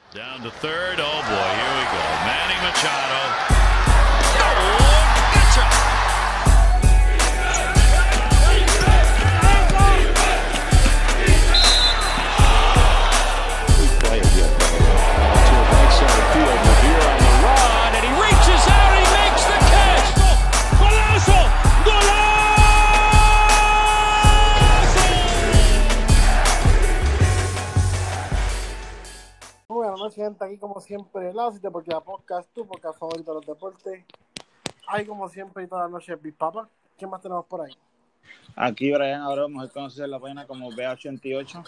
Down to third. Oh boy, here we go. Manny Machado. Oh, gotcha. Buenas noches, gente. Aquí como siempre, la Cita porque la podcast, tu podcast favorito de los deportes. Hay como siempre y todas las noches Big Papa. ¿Qué más tenemos por ahí? Aquí Brian Abreu, mejor conocido en la página como BA88.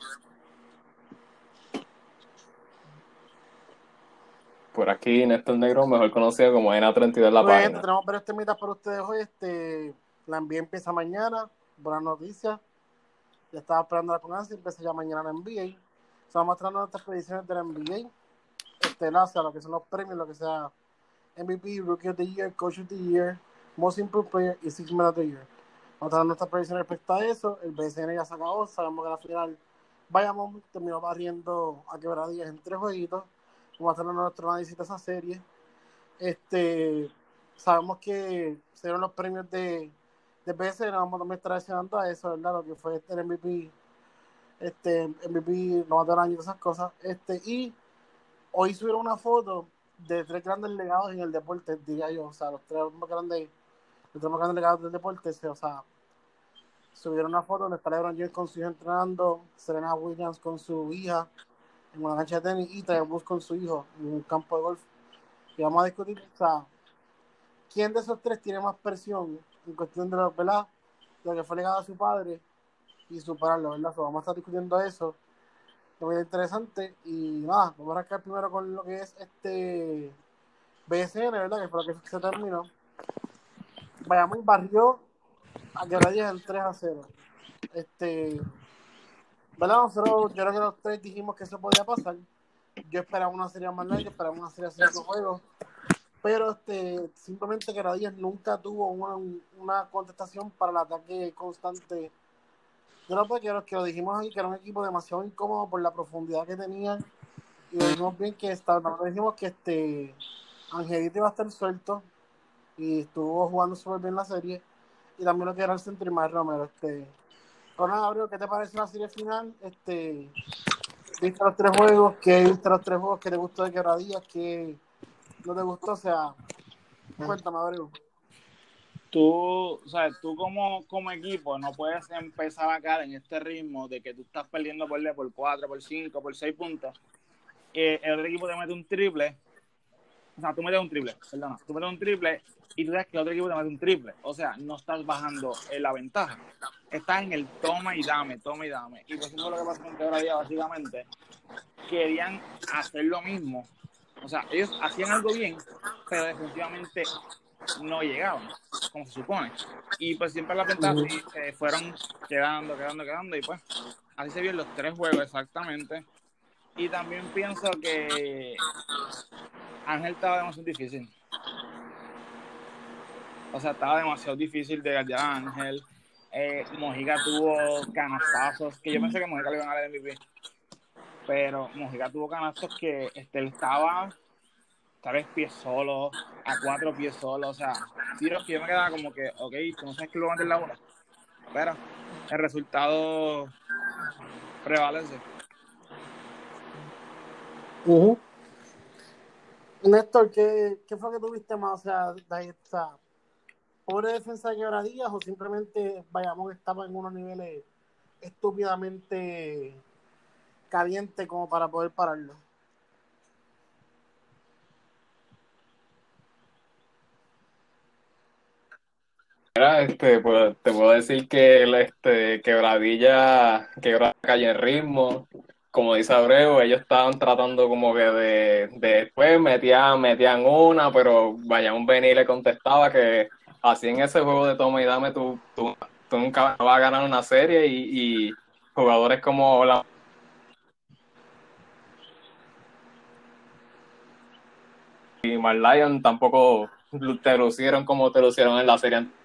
Por aquí Néstor Negro, mejor conocido como ENA32 en la Pues, página. tenemos varios temitas para ustedes hoy. La NBA empieza mañana. Buenas noticias. Ya estaba esperando la con ansia. Empieza ya mañana la NBA. Estamos mostrando nuestras predicciones de la NBA. Lo que son los premios, lo que sea MVP, Rookie of the Year, Coach of the Year, Most Improved Player y Six Man of the Year. Vamos a dar nuestras predicciones respecto a eso. El BCN ya se acabó. Sabemos que la final Bayamón terminó barriendo a Quebradillas en 3 jueguitos. Vamos a hacer nuestro análisis de esa serie. Sabemos que se dieron los premios de BCN. Vamos a también estar reaccionando a eso, ¿verdad? Lo que fue el MVP, MVP, no del año y todas esas cosas. Y hoy subieron una foto de 3 grandes legados en el deporte, diría yo. O sea, los tres más grandes legados del deporte. O sea, subieron una foto donde está LeBron James con su hijo entrenando, Serena Williams con su hija en una cancha de tenis y Tiger Woods con su hijo en un campo de golf. Y vamos a discutir, o sea, quién de esos tres tiene más presión en cuestión de lo, ¿verdad? De lo que fue legado a su padre y superarlo, ¿verdad? So, vamos a estar discutiendo eso. Es muy interesante. Y nada, vamos a arrancar primero con lo que es BSN, ¿verdad? Que fue lo que se terminó. Bayamón barrió a Quebradillas en 3-0. ¿Verdad? Nosotros, yo creo que los tres dijimos que eso podía pasar. Yo esperaba una serie más larga, esperaba una serie de 5 juegos. Pero simplemente Quebradillas nunca tuvo una contestación para el ataque constante. Yo no sé que lo dijimos ahí, que era un equipo demasiado incómodo por la profundidad que tenían. Y lo dijimos bien que dijimos que Angelito iba a estar suelto y estuvo jugando súper bien la serie. Y también lo que era el centro y Mar Romero. Pero nada, Gabriel, ¿qué te parece la serie final? ¿Viste los 3 juegos? ¿Qué viste los 3 juegos? ¿Qué te gustó de Quebradillas? ¿Qué no te gustó? O sea, cuéntame, Gabriel. Tú como equipo no puedes empezar a caer en este ritmo de que tú estás perdiendo por 4, por 5, por 6 puntos. El otro equipo te mete un triple. O sea, tú metes un triple y tú sabes que el otro equipo te mete un triple. O sea, no estás bajando la ventaja. Estás en el toma y dame. Y pues eso es lo que pasa con Quebradillas, básicamente. Querían hacer lo mismo. O sea, ellos hacían algo bien, pero definitivamente no llegaban, como se supone. Y pues siempre las ventajas se fueron quedando. Y pues así se vio en los 3 juegos exactamente. Y también pienso que Ángel estaba demasiado difícil. O sea, estaba demasiado difícil de guardar a Ángel. Mojica tuvo canastazos, que yo pensé que Mojica le iban a dar el MVP. Pero Mojica tuvo canastos que él estaba 3 pies solo, a 4 pies solo. O sea, tiros que yo me quedaba como que, ok, tú no sabes que lo van a meter la bola. Pero el resultado prevalece. Néstor, ¿qué fue que tuviste más? O sea, pobre defensa de Quebradillas o simplemente Bayamón estaba en unos niveles estúpidamente calientes como para poder pararlo. Pues, te puedo decir que Quebradilla cayó en ritmo. Como dice Abreu, ellos estaban tratando como que de después metían una, pero Bayamón venía y le contestaba que así en ese juego de toma y dame tú nunca vas a ganar una serie y jugadores como y Marlion tampoco te lucieron como te lucieron en la serie anterior.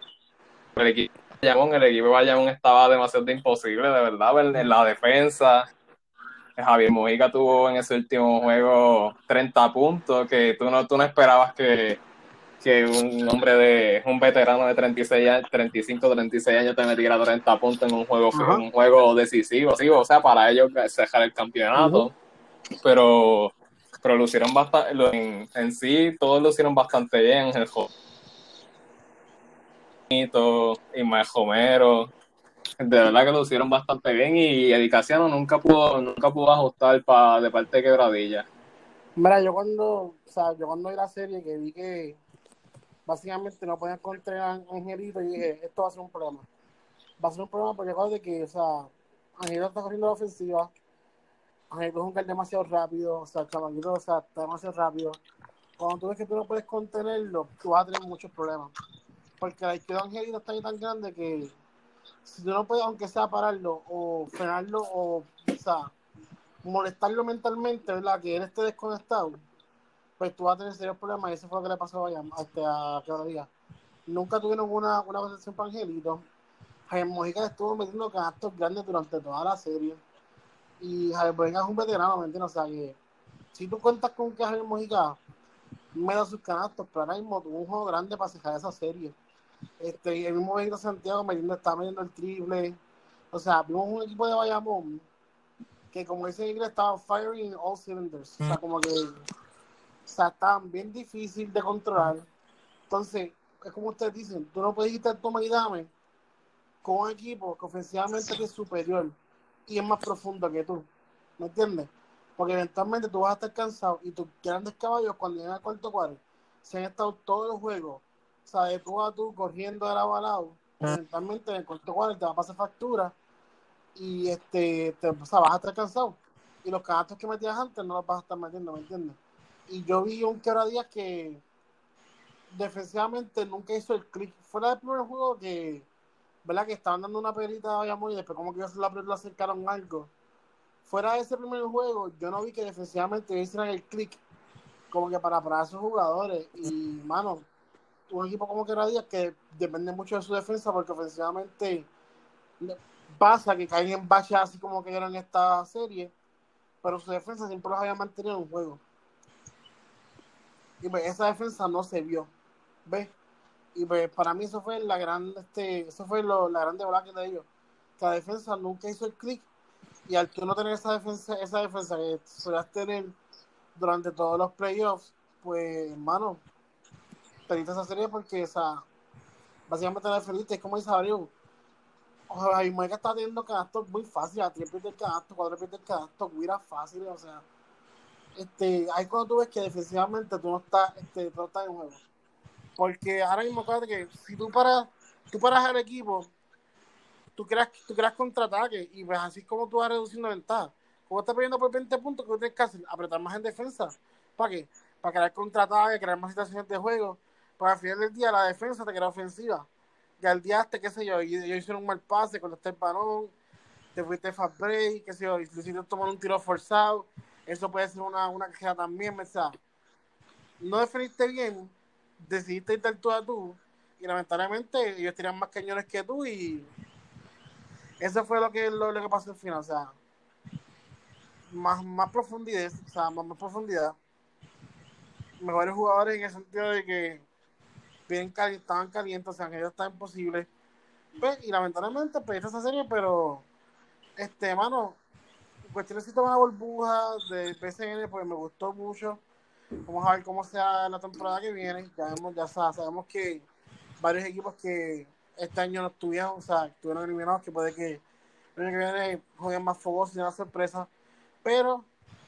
El equipo de Bayamón estaba demasiado imposible, de verdad, en la defensa. Javier Mojica tuvo en ese último juego 30 puntos, que tú no esperabas que un veterano de 36 años, 35, 36 años te metiera 30 puntos en un juego decisivo, sí, o sea, para ellos cerrar el campeonato. Pero lucieron bastante, en sí, todos lucieron bastante bien, el Jovito, Ismael Romero, de verdad que lucieron bastante bien, y Eddie Casiano nunca pudo ajustar de parte de Quebradilla. Mira, yo cuando vi la serie que vi que básicamente no podía encontrar a Angelito y dije, esto va a ser un problema. Va a ser un problema porque acuérdate que, o sea, Angelito está corriendo la ofensiva, Angelito es un guard demasiado rápido, o sea, el chamaquito, o sea, está demasiado rápido. Cuando tú ves que tú no puedes contenerlo, tú vas a tener muchos problemas. Porque la izquierda de Angelito está ahí tan grande que si tú no puedes, aunque sea pararlo o frenarlo o sea, molestarlo mentalmente, ¿verdad? Que él esté desconectado, pues tú vas a tener serios problemas. Y eso fue lo que le pasó a Quebradilla. Nunca tuvieron una conversación para Angelito. Javier Mojica estuvo metiendo canastos grandes durante toda la serie. Y Javier Mojica es un veterano, ¿me entiendes? O sea, que si tú cuentas con que Javier Mojica me da sus canastos, pero ahora mismo tuvo un juego grande para cerrar esa serie. El mismo Benito Santiago estaba metiendo el triple. O sea, vimos un equipo de Bayamón que, como dice en inglés, estaba firing all cylinders. O sea, como que estaban bien difícil de controlar. Entonces, es como ustedes dicen, tú no puedes quitar toma y dame con un equipo que ofensivamente es superior y es más profundo que tú. ¿Me entiendes? Porque eventualmente tú vas a estar cansado y tus grandes caballos, cuando llegan al cuarto cuadro, se han estado todos los juegos, o sea, de tú a tú, corriendo de lado a lado, eventualmente en el cuarto cuadro te va a pasar factura y o sea, vas a estar cansado. Y los canastos que metías antes no los vas a estar metiendo, ¿me entiendes? Y yo vi un Quebradillas que defensivamente nunca hizo el clic. Fuera del primer juego que, ¿verdad? Que estaban dando una perita a Bayamón y después como que ellos lo acercaron algo. Fuera de ese primer juego, yo no vi que defensivamente hicieran el clic como que para parar a esos jugadores. Y, mano, un equipo como Quebradillas que depende mucho de su defensa porque ofensivamente pasa que caen en baches así como que eran en esta serie, pero su defensa siempre los había mantenido en un juego. Y pues esa defensa no se vio, ¿ves? Y pues para mí eso fue la gran la gran debacle de ellos. La defensa nunca hizo el clic y al tú no tener esa defensa que solías tener durante todos los playoffs, pues hermano, perdiste esa serie porque, o sea, básicamente la perdiste. Es como dice Abreu, Jaime Mojica está teniendo canastos muy fáciles, a 3 pies del canasto, 4 pies del canasto, mira fáciles, o sea, ahí cuando tú ves que defensivamente tú no estás en juego. Porque ahora mismo acuérdate que si tú paras al equipo, tú creas contraataque y pues así es como tú vas reduciendo ventaja. Como estás perdiendo por 20 puntos, ¿qué tienes que hacer? Apretar más en defensa. ¿Para qué? Para crear contraataque, crear más situaciones de juego. Para al final del día la defensa te crea ofensiva. Y al día qué sé yo, y ellos hicieron un mal pase, cortaste el balón, te fuiste fast break, qué sé yo, y decidiste tomar un tiro forzado. Eso puede ser una queja también, o sea, no definiste bien, decidiste ir tú a tú, y lamentablemente ellos tenían más cañones que tú, y eso fue lo que pasó al final, o sea, más profundidad, o sea, más profundidad, mejores jugadores en el sentido de que estaban calientes, o sea, que ellos estaban imposibles, pues, y lamentablemente perdiste esa serie, pero mano, cuestiones de una burbuja de PCN, pues me gustó mucho. Vamos a ver cómo sea la temporada que viene. Sabemos que varios equipos que este año no estuvieron, o sea, estuvieron eliminados, que puede que el año que viene jueguen más fogosos y una sorpresa. Pero,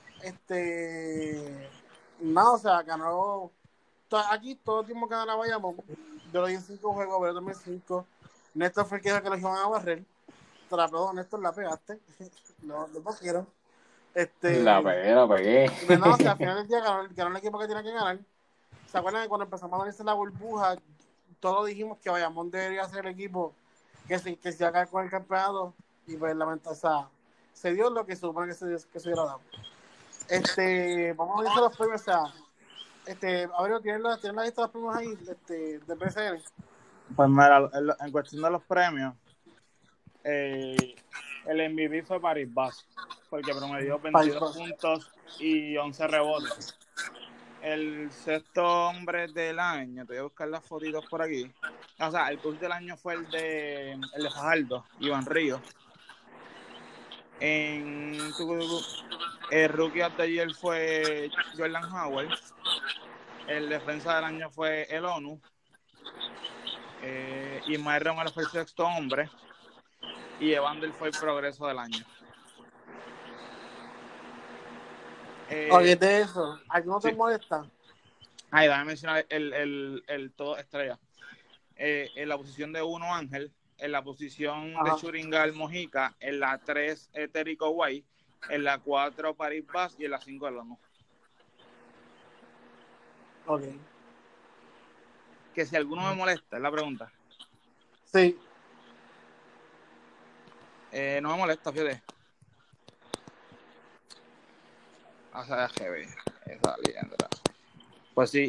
nada, o sea, ganó. Aquí todo el tiempo que ganaba Bayamón. Yo lo di en 5 juegos, pero también 5. Néstor fue el que dijo que los iban a barrer. Te la pego, Néstor, la pegaste. No quiero. La pegué. Pues no, o sea, al final del día ganó el equipo que tiene que ganar. ¿Se acuerdan que cuando empezamos a analizar la burbuja, todos dijimos que Bayamón debería ser el equipo que se iba a caer con el campeonato? Y pues lamentablemente, o sea, se dio lo que se supone que se hubiera dado. Vamos a analizar los premios, o sea, Aurelio, ¿tienes la lista de los premios ahí de PCN? Pues mira, en cuestión de los premios, el MVP fue Paris Bass. porque promedió Paris 22 Bucks. puntos y 11 rebotes. El sexto hombre del año, te voy a buscar las fotitos por aquí. O sea, el coach del año fue el de Fajardo, Iván Ríos. El rookie of the year fue Jordan Howard. El defensa del año fue el ONU. Ismael Romero fue el sexto hombre. Y Evander fue el progreso del año. Oye, de eso, ¿a qué no te Sí. molesta? Ay, déjame mencionar el todo estrella. En la posición de 1, Ángel. En la posición de Churingal, Mojica. En la 3, Terico Guay. En la 4, Paris Bass. Y en la 5, el ONU. Ok. Que si alguno me molesta, es la pregunta. Sí. No me molesta, fíjate. O sea, GB. Esa Liendra. Pues sí.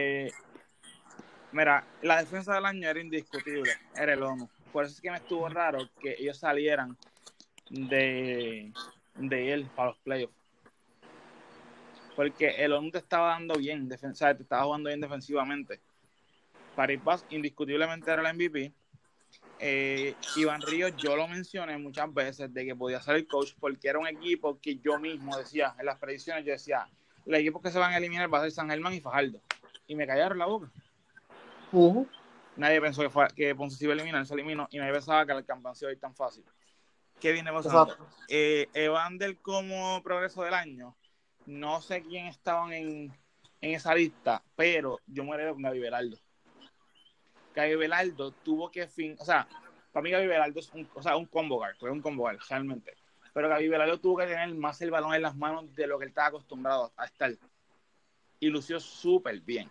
Mira, la defensa del año era indiscutible. Era el ONU. Por eso es que me estuvo raro que ellos salieran de él para los playoffs. Porque el ONU te estaba dando bien, te estaba jugando bien defensivamente. Paris Bass indiscutiblemente era el MVP. Iván Ríos, yo lo mencioné muchas veces de que podía ser el coach porque era un equipo que yo mismo decía, en las predicciones yo decía, los equipos que se van a eliminar va a ser San Germán y Fajardo. Y me callaron la boca. Nadie pensó que Ponce se iba a eliminar, se eliminó, y nadie pensaba que el campeón se iba a ir tan fácil. ¿Qué viene pasando? Evander como progreso del año, no sé quién estaban en esa lista, pero yo me heredo con Gaby Beraldo. Gaby Beraldo tuvo que o sea, para mí Gaby Beraldo es un combo guard, fue un combo guard, realmente. Pero Gaby Beraldo tuvo que tener más el balón en las manos de lo que él estaba acostumbrado a estar. Y lució súper bien.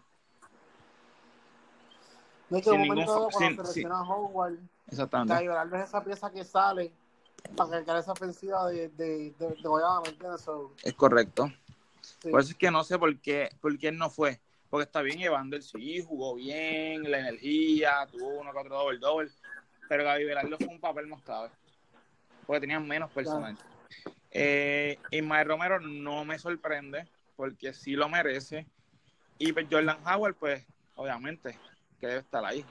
No es que en un momento dado, cuando selecciona a Howard, exactamente. Gaby Beraldo es esa pieza que sale para cargar esa ofensiva de Guayama, ¿me entiendes? Es correcto. Sí. Por eso es que no sé por qué él no fue. Porque está bien, Evander sí, jugó bien, la energía, tuvo 1 4 doble, pero Gaby Beraldo fue un papel más clave. Porque tenían menos personal. Ismael Romero no me sorprende, porque sí lo merece. Y pues Jordan Howard, pues, obviamente, que debe estar ahí.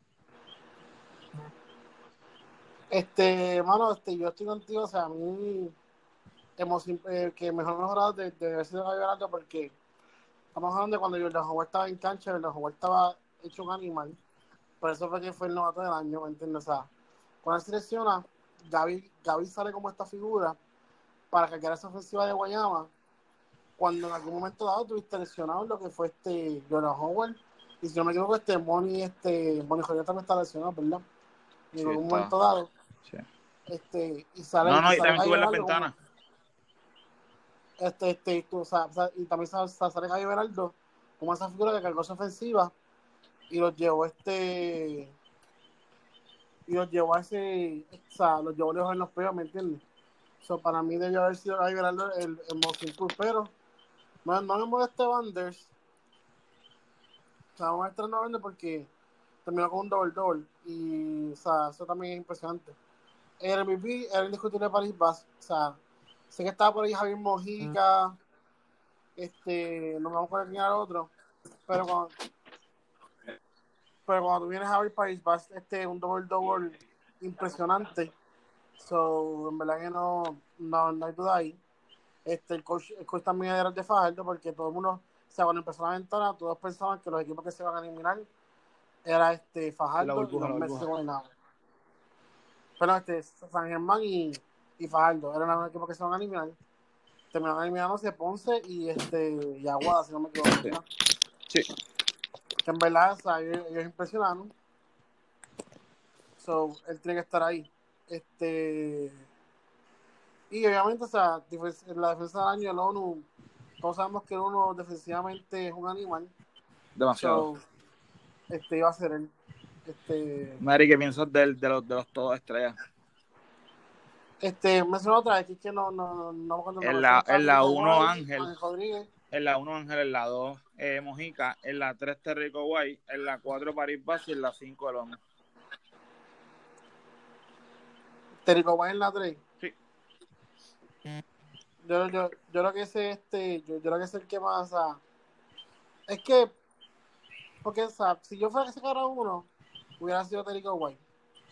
Mano, yo estoy contigo, o sea, a mí que mejorado de haber sido Gaby Beraldo porque estamos hablando de cuando Jordan Howard estaba en cancha, Jordan Howard estaba hecho un animal, por eso fue que fue el novato del año, ¿me entiendes? O sea, cuando él selecciona, Gaby sale como esta figura para cargar esa ofensiva de Guayama, cuando en algún momento dado tuviste lesionado lo que fue Jordan Howard, y si no me equivoco, Bonnie Joya también está lesionado, ¿verdad? Y en algún momento dado, sí. Y sale, y también tuve en las ventanas. Y también sale Gaby Beraldo como esa figura que cargó su ofensiva y los llevó los llevó lejos en los peos, ¿me entiendes? Para mí debió haber sido Gaby Beraldo el most improved, pero no me molesta Vanders. Vamos a estar en Vanders porque terminó con un double y eso también es impresionante. El MVP era indiscutible de Paris Bass, sé que estaba por ahí Javier Mojica, no me acuerdo quién era el otro, pero cuando tú vienes a ver Paris Bass, un double impresionante. En verdad que no hay duda ahí. El coach también era el de Fajardo, porque todo el mundo, cuando empezó la ventana, todos pensaban que los equipos que se iban a eliminar era Fajardo y los Mets se ganaban. Pero San Germán y Fajardo eran los equipos que se iban a eliminar. Terminaron eliminándose Ponce y Aguada, si no me equivoco. Sí. Que en verdad, ellos impresionaron. Él tiene que estar ahí. Y obviamente, en la defensa del año, el ONU, todos sabemos que el ONU defensivamente es un animal. Demasiado. Iba a ser él. Mary, ¿qué piensas de los todos estrellas? Menciono otra vez, que es que no en la 1 Ángel. Rodríguez. En la 1 Ángel, en la 2 Mojica, en la 3 Terrico Guay, en la 4 Paris Bass y en la 5 el ONU. Terrico Guay en la 3. Sí. yo creo que yo creo que es el que más, o sea, es que, porque, o sea, si yo fuera que sacara uno, hubiera sido Terico White.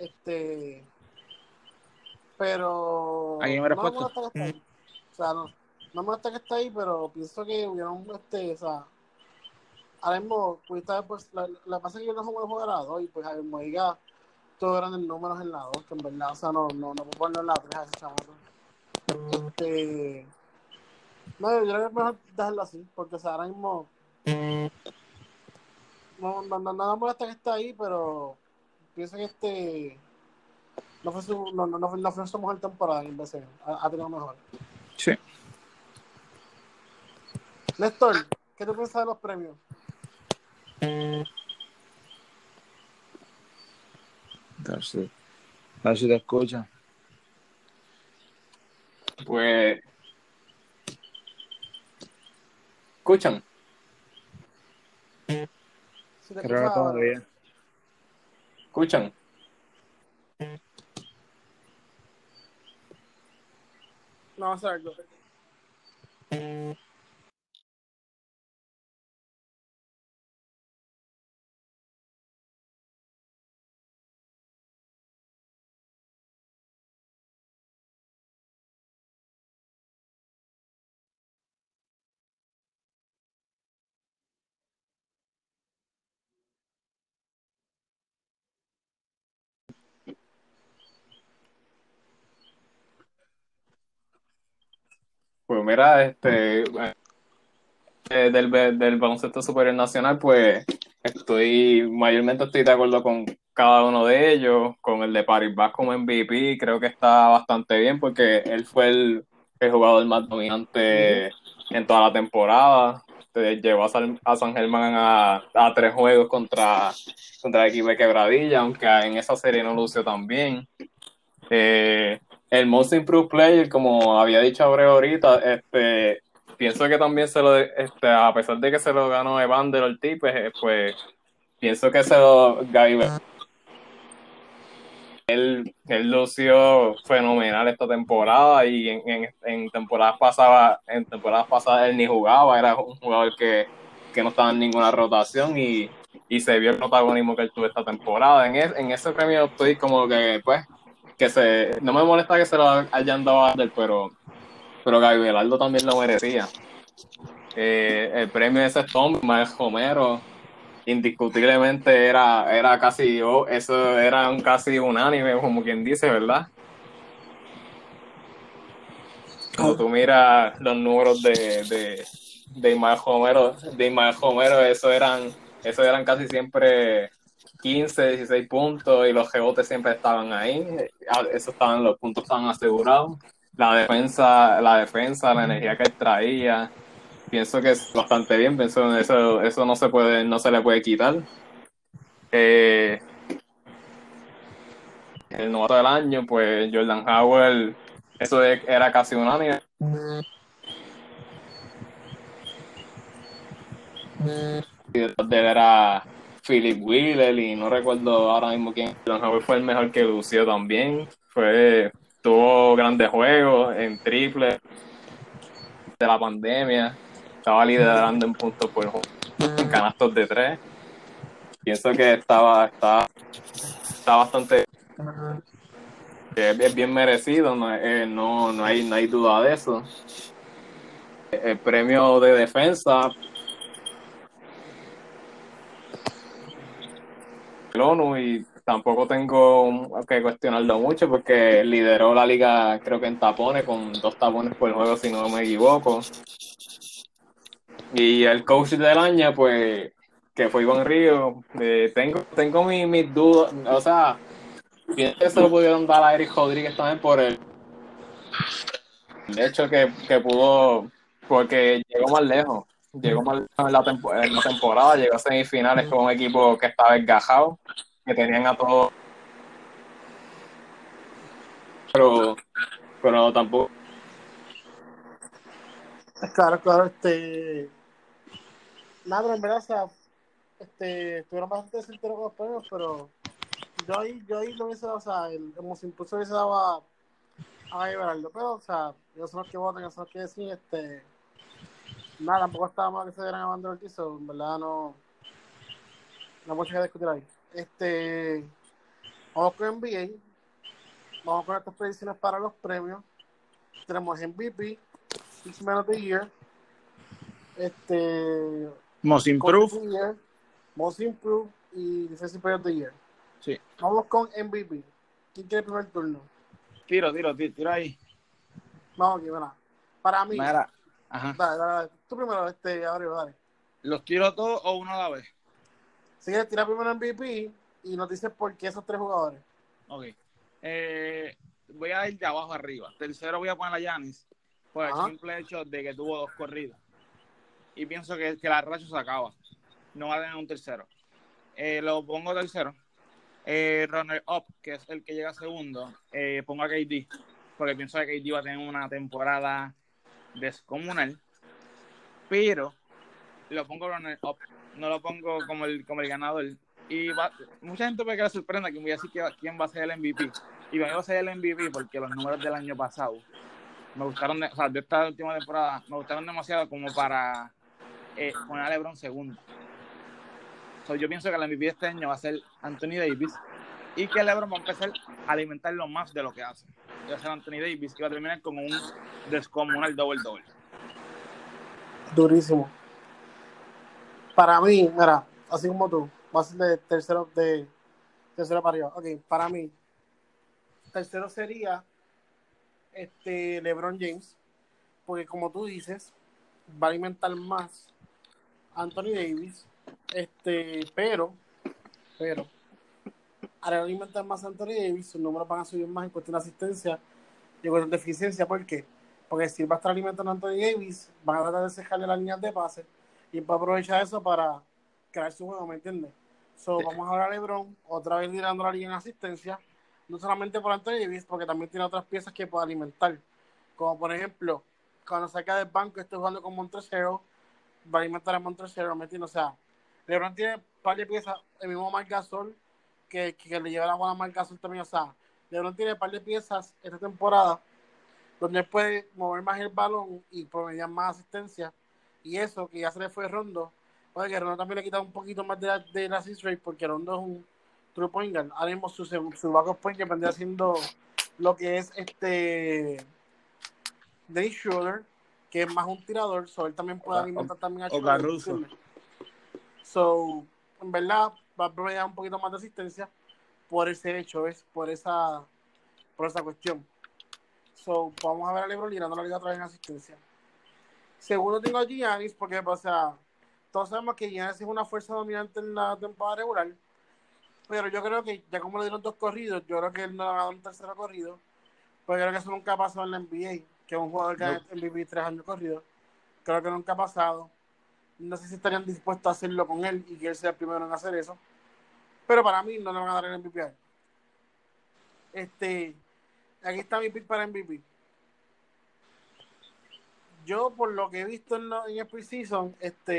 Aquí Pero me no me respuesta. molesta que está ahí. O sea, no me molesta que está ahí, pero pienso que hubieron, o sea, ahora mismo, pues, la pasa es que yo no juego de jugar a la 2 y pues a ver, Moiga, todos eran el números en la 2, que en verdad, o sea, no puedo ponerlo en la 3 a ese chamaco. No, yo creo que es mejor dejarlo así, porque, o sea, ahora mismo, nada me molesta que está ahí, pero pienso que no fue su mejor temporada en vez de ha tenido mejor. Sí. Néstor, ¿qué te piensas de los premios? A ver si te escucha. Pues, ¿escuchan? Si te Creo escuchas que ahora. todavía. ¿Escuchan? No, vamos a verlo. Pues mira, del baloncesto superior nacional, pues mayormente estoy de acuerdo con cada uno de ellos, con el de Paribas como MVP, creo que está bastante bien porque él fue el jugador más dominante en toda la temporada. Llevó a San Germán a 3 juegos contra el equipo de Quebradilla, aunque en esa serie no lució tan bien. El Most Improved Player, como había dicho Abreu ahorita, pienso que también a pesar de que se lo ganó Evander Ortiz, pues pienso que Gaby, él lució fenomenal esta temporada y en temporadas pasadas él ni jugaba, era un jugador que no estaba en ninguna rotación y se vio el protagonismo que él tuvo esta temporada. En ese premio estoy como que, pues, no me molesta que se lo hayan dado a Ander, pero Gaby Belardo también lo merecía. El premio de ese Tom, Mael Romero, indiscutiblemente era casi, eso era casi unánime, como quien dice, ¿verdad? Cuando tú miras los números de Ismael Romero, eso eran casi siempre 15, 16 puntos y los rebotes siempre estaban ahí. Los puntos estaban asegurados. La energía que él traía, pienso que es bastante bien, pienso que eso no se le puede quitar. El novato del año, pues Jordan Howard, era casi unánime. Y detrás de él era Philip Wheeler y no recuerdo ahora mismo quién. Jordan Howard fue el mejor que lució también. Tuvo grandes juegos en triple de la pandemia. Estaba liderando en puntos por juego, en canastos de 3. Pienso que está bastante es bien merecido, no hay duda de eso. El premio de defensa, el ONU, y tampoco tengo que cuestionarlo mucho porque lideró la liga, creo que en tapones, con 2 tapones por juego, si no me equivoco. Y el coach del año, pues, que fue Iván Río, tengo mis dudas, o sea, pienso que se lo pudieron dar a Eric Rodríguez también por el hecho que pudo, porque llegó más lejos en la temporada, llegó a semifinales con un equipo que estaba desgajado, que tenían a todos, pero tampoco. Claro, nada, pero en verdad, o sea, estuvieron bastante certeros con los premios, pero yo ahí lo hubiese dado, o sea, el Most Impulso hubiese dado Ay, Berardo, pero, o sea, ellos son los que votan, ellos son los que deciden, nada, tampoco estaba mal que se dieran a Wander Ortiz, en verdad no hay mucho que discutir ahí. Vamos con NBA, vamos con estas predicciones para los premios. Tenemos MVP, Six Man of the Year, Most Coach Improved. of the Year, Most Improved y Defensive Player of the Year. Sí. Vamos con MVP. ¿Quién quiere el primer turno? Tiro ahí. Vamos aquí, mira. Para mí, Mira. Ajá. dale. Tú primero, Abreu, dale. ¿Los tiro todos o uno a la vez? Si quieres tirar primero MVP y nos dices por qué esos 3 jugadores. Ok. Voy a ir de abajo arriba. Tercero voy a poner a Giannis por el simple hecho de que tuvo 2 corridas. Y pienso que la racha se acaba. No va a tener un tercero. Lo pongo tercero. Runner up, que es el que llega segundo, pongo a KD. Porque pienso que KD va a tener una temporada descomunal. Pero lo pongo runner up. No lo pongo como el ganador. Y mucha gente puede que le sorprenda que voy a decir quién va a ser el MVP. Y para mí va a ser el MVP porque los números del año pasado me gustaron, de esta última temporada, me gustaron demasiado como para poner a LeBron segundo. Yo pienso que el MVP de este año va a ser Anthony Davis y que LeBron va a empezar a alimentarlo más de lo que hace. Va a ser Anthony Davis y va a terminar con un descomunal double-double. Durísimo. Para mí, mira, así como tú, va a ser de tercero para arriba. Ok, para mí, tercero sería LeBron James, porque como tú dices, va a alimentar más Anthony Davis, pero al alimentar más Anthony Davis, sus números van a subir más en cuestión de asistencia y en cuestión de eficiencia. ¿Por qué? Porque si va a estar alimentando a Anthony Davis, van a tratar de cejarle las líneas de pase y va a aprovechar eso para crear su juego, ¿me entiendes? Vamos a ver a LeBron otra vez liderando la liga en asistencia, no solamente por Anthony Davis, porque también tiene otras piezas que puede alimentar, como por ejemplo, cuando saca del banco esté jugando con Montrezl, va a alimentar a Montrezl, ¿me entiendes? O sea, LeBron tiene un par de piezas, el mismo Marc Gasol, que le lleva la bola a Marc Gasol también, o sea, LeBron tiene un par de piezas esta temporada donde él puede mover más el balón y promediar más asistencia, y eso que ya se le fue Rondo, puede que Rondo también le quita un poquito más de la assist rate, porque Rondo es un true point guard. Ahora mismo su backup point que vendría siendo lo que es Dennis Schroeder, que es más un tirador, él también puede alimentar también a Schroeder. Caruso. En verdad va a promediar un poquito más de asistencia por ese hecho, por esa cuestión. Vamos a ver a LeBron liderando la liga otra vez en asistencia. Segundo tengo a Giannis, porque, o sea, todos sabemos que Giannis es una fuerza dominante en la temporada regular, pero yo creo que ya como le dieron 2 corridos, yo creo que él no le va a dar un tercero corrido, porque creo que eso nunca ha pasado en la NBA, que un jugador que gane MVP 3 años corridos, creo que nunca ha pasado. No sé si estarían dispuestos a hacerlo con él y que él sea el primero en hacer eso, pero para mí no le van a dar el MVP a él. Aquí está mi pick para MVP. Yo, por lo que he visto en el preseason,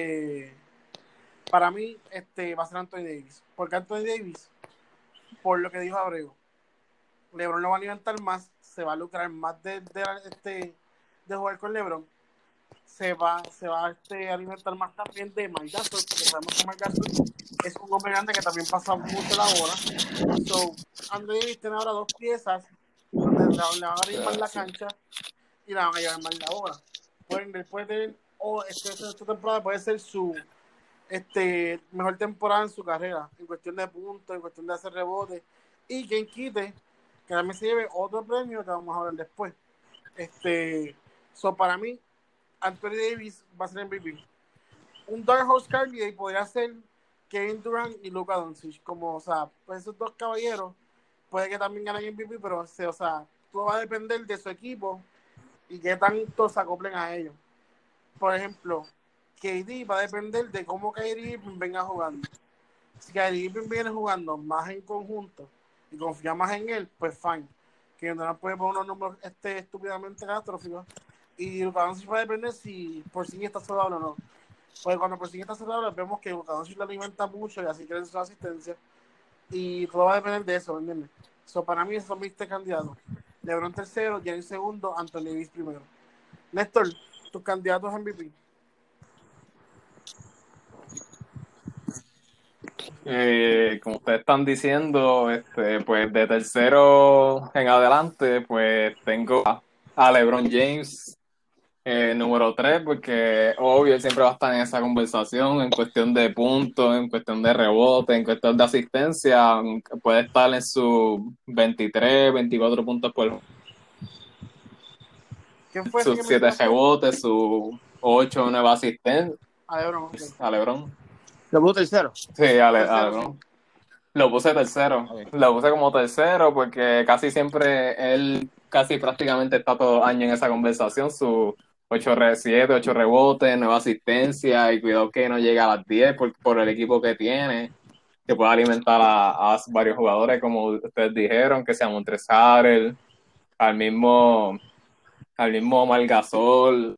para mí va a ser Anthony Davis. Porque Anthony Davis, por lo que dijo Abreu, LeBron lo va a alimentar más, se va a lucrar más de jugar con LeBron. Se va a alimentar más también de Marc Gasol, porque sabemos que Marc Gasol es un hombre grande que también pasa mucho la bola. Anthony Davis tiene ahora 2 piezas donde le van a abrir más la cancha y la van a llevar más la bola. Puede tener, esta temporada puede ser su mejor temporada en su carrera, en cuestión de puntos, en cuestión de hacer rebotes, y quien quite que también se lleve otro premio que vamos a ver después. Para mí, Anthony Davis va a ser MVP. Un Dark Horse candidate podría ser Kevin Durant y Luka Doncic, como, o sea, pues esos 2 caballeros puede que también ganen MVP, pero, o sea, todo va a depender de su equipo y qué tanto se acoplen a ellos. Por ejemplo, KD va a depender de cómo Kyrie Irving venga jugando. Si Kyrie Irving viene jugando más en conjunto y confía más en él, pues fine. Que no puede poner unos números estúpidamente catastróficos. Y Luka Doncic va a depender si Porzingis está saludable o no. Porque cuando Porzingis está saludable vemos que Luka Doncic lo alimenta mucho y así crece su asistencia. Y todo va a depender de eso, ¿me entiendes? Para mí esos son mis 3 candidatos. LeBron tercero, Giannis segundo, Anthony Davis primero. Néstor, tus candidatos a MVP. Como ustedes están diciendo, pues de tercero en adelante, pues tengo a LeBron James número 3, porque obvio él siempre va a estar en esa conversación en cuestión de puntos, en cuestión de rebote, en cuestión de asistencia. Puede estar en sus 23, 24 puntos por ¿Quién fue sus 7 rebotes, sus 8 o 9 asistencias. A LeBron. Okay. A LeBron. ¿Lo puso tercero? Sí, a LeBron. Lo puse tercero. Okay. Lo puse como tercero porque casi siempre él, casi prácticamente está todo año en esa conversación. Sus 7, 8 rebotes, 9 asistencias y cuidado que no llegue a las 10 por el equipo que tiene, que puede alimentar a varios jugadores, como ustedes dijeron, que sea Montrezl Harrell, al mismo Marc Gasol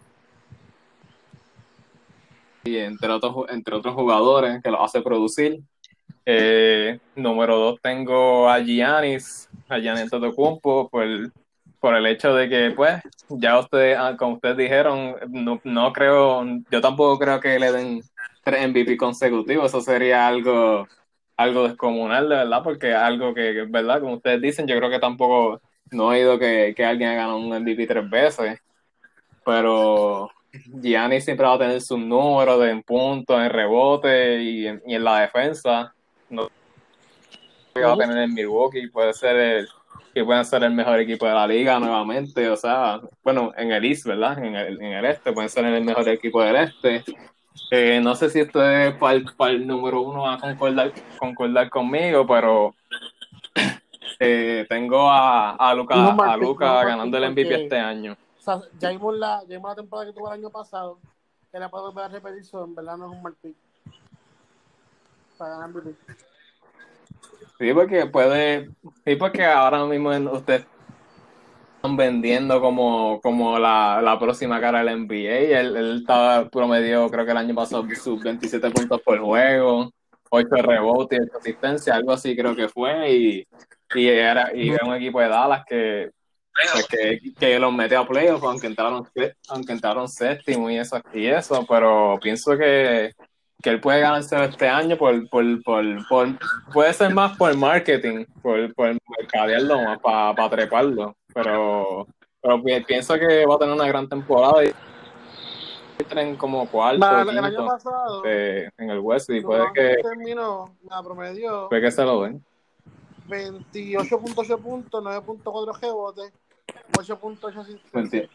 y entre otros jugadores que los hace producir. Número 2 tengo a Giannis Antetokounmpo por el hecho de que, pues, ya como ustedes dijeron, no creo, yo tampoco creo que le den 3 MVP consecutivos. Eso sería algo descomunal, de verdad, porque algo que es verdad, como ustedes dicen, yo creo que tampoco, no he oído que alguien haya ganado un MVP 3 veces, pero Giannis siempre va a tener sus números en puntos, en rebote y en la defensa. No que va a tener en Milwaukee, pueden ser el mejor equipo de la liga nuevamente, o sea, bueno, en el East, ¿verdad? En el este, pueden ser el mejor equipo del este. No sé si ustedes para el número 1 van a concordar conmigo, pero tengo a Luka ganando el MVP este año. O sea, ya vimos la temporada que tuvo el año pasado, que la puede volver a repetir, en verdad no es un mal pick para ganar MVP. Sí, porque ahora mismo ustedes están vendiendo como la próxima cara del NBA. Él estaba promedio, creo que el año pasado, sus 27 puntos por juego, 8 rebotes, 8 asistencias, algo así creo que fue, y era un equipo de Dallas que los metió a playoffs, aunque entraron séptimo y eso, pero pienso que él puede ganarse este año puede ser más por marketing, por mercadearlo más, para treparlo, pero pienso que va a tener una gran temporada y entren como cuarto, el año pasado en el West, y puede que terminó, promedio, puede que se lo den. 28.8 puntos, 9.4 rebotes, 8.8 asistencias.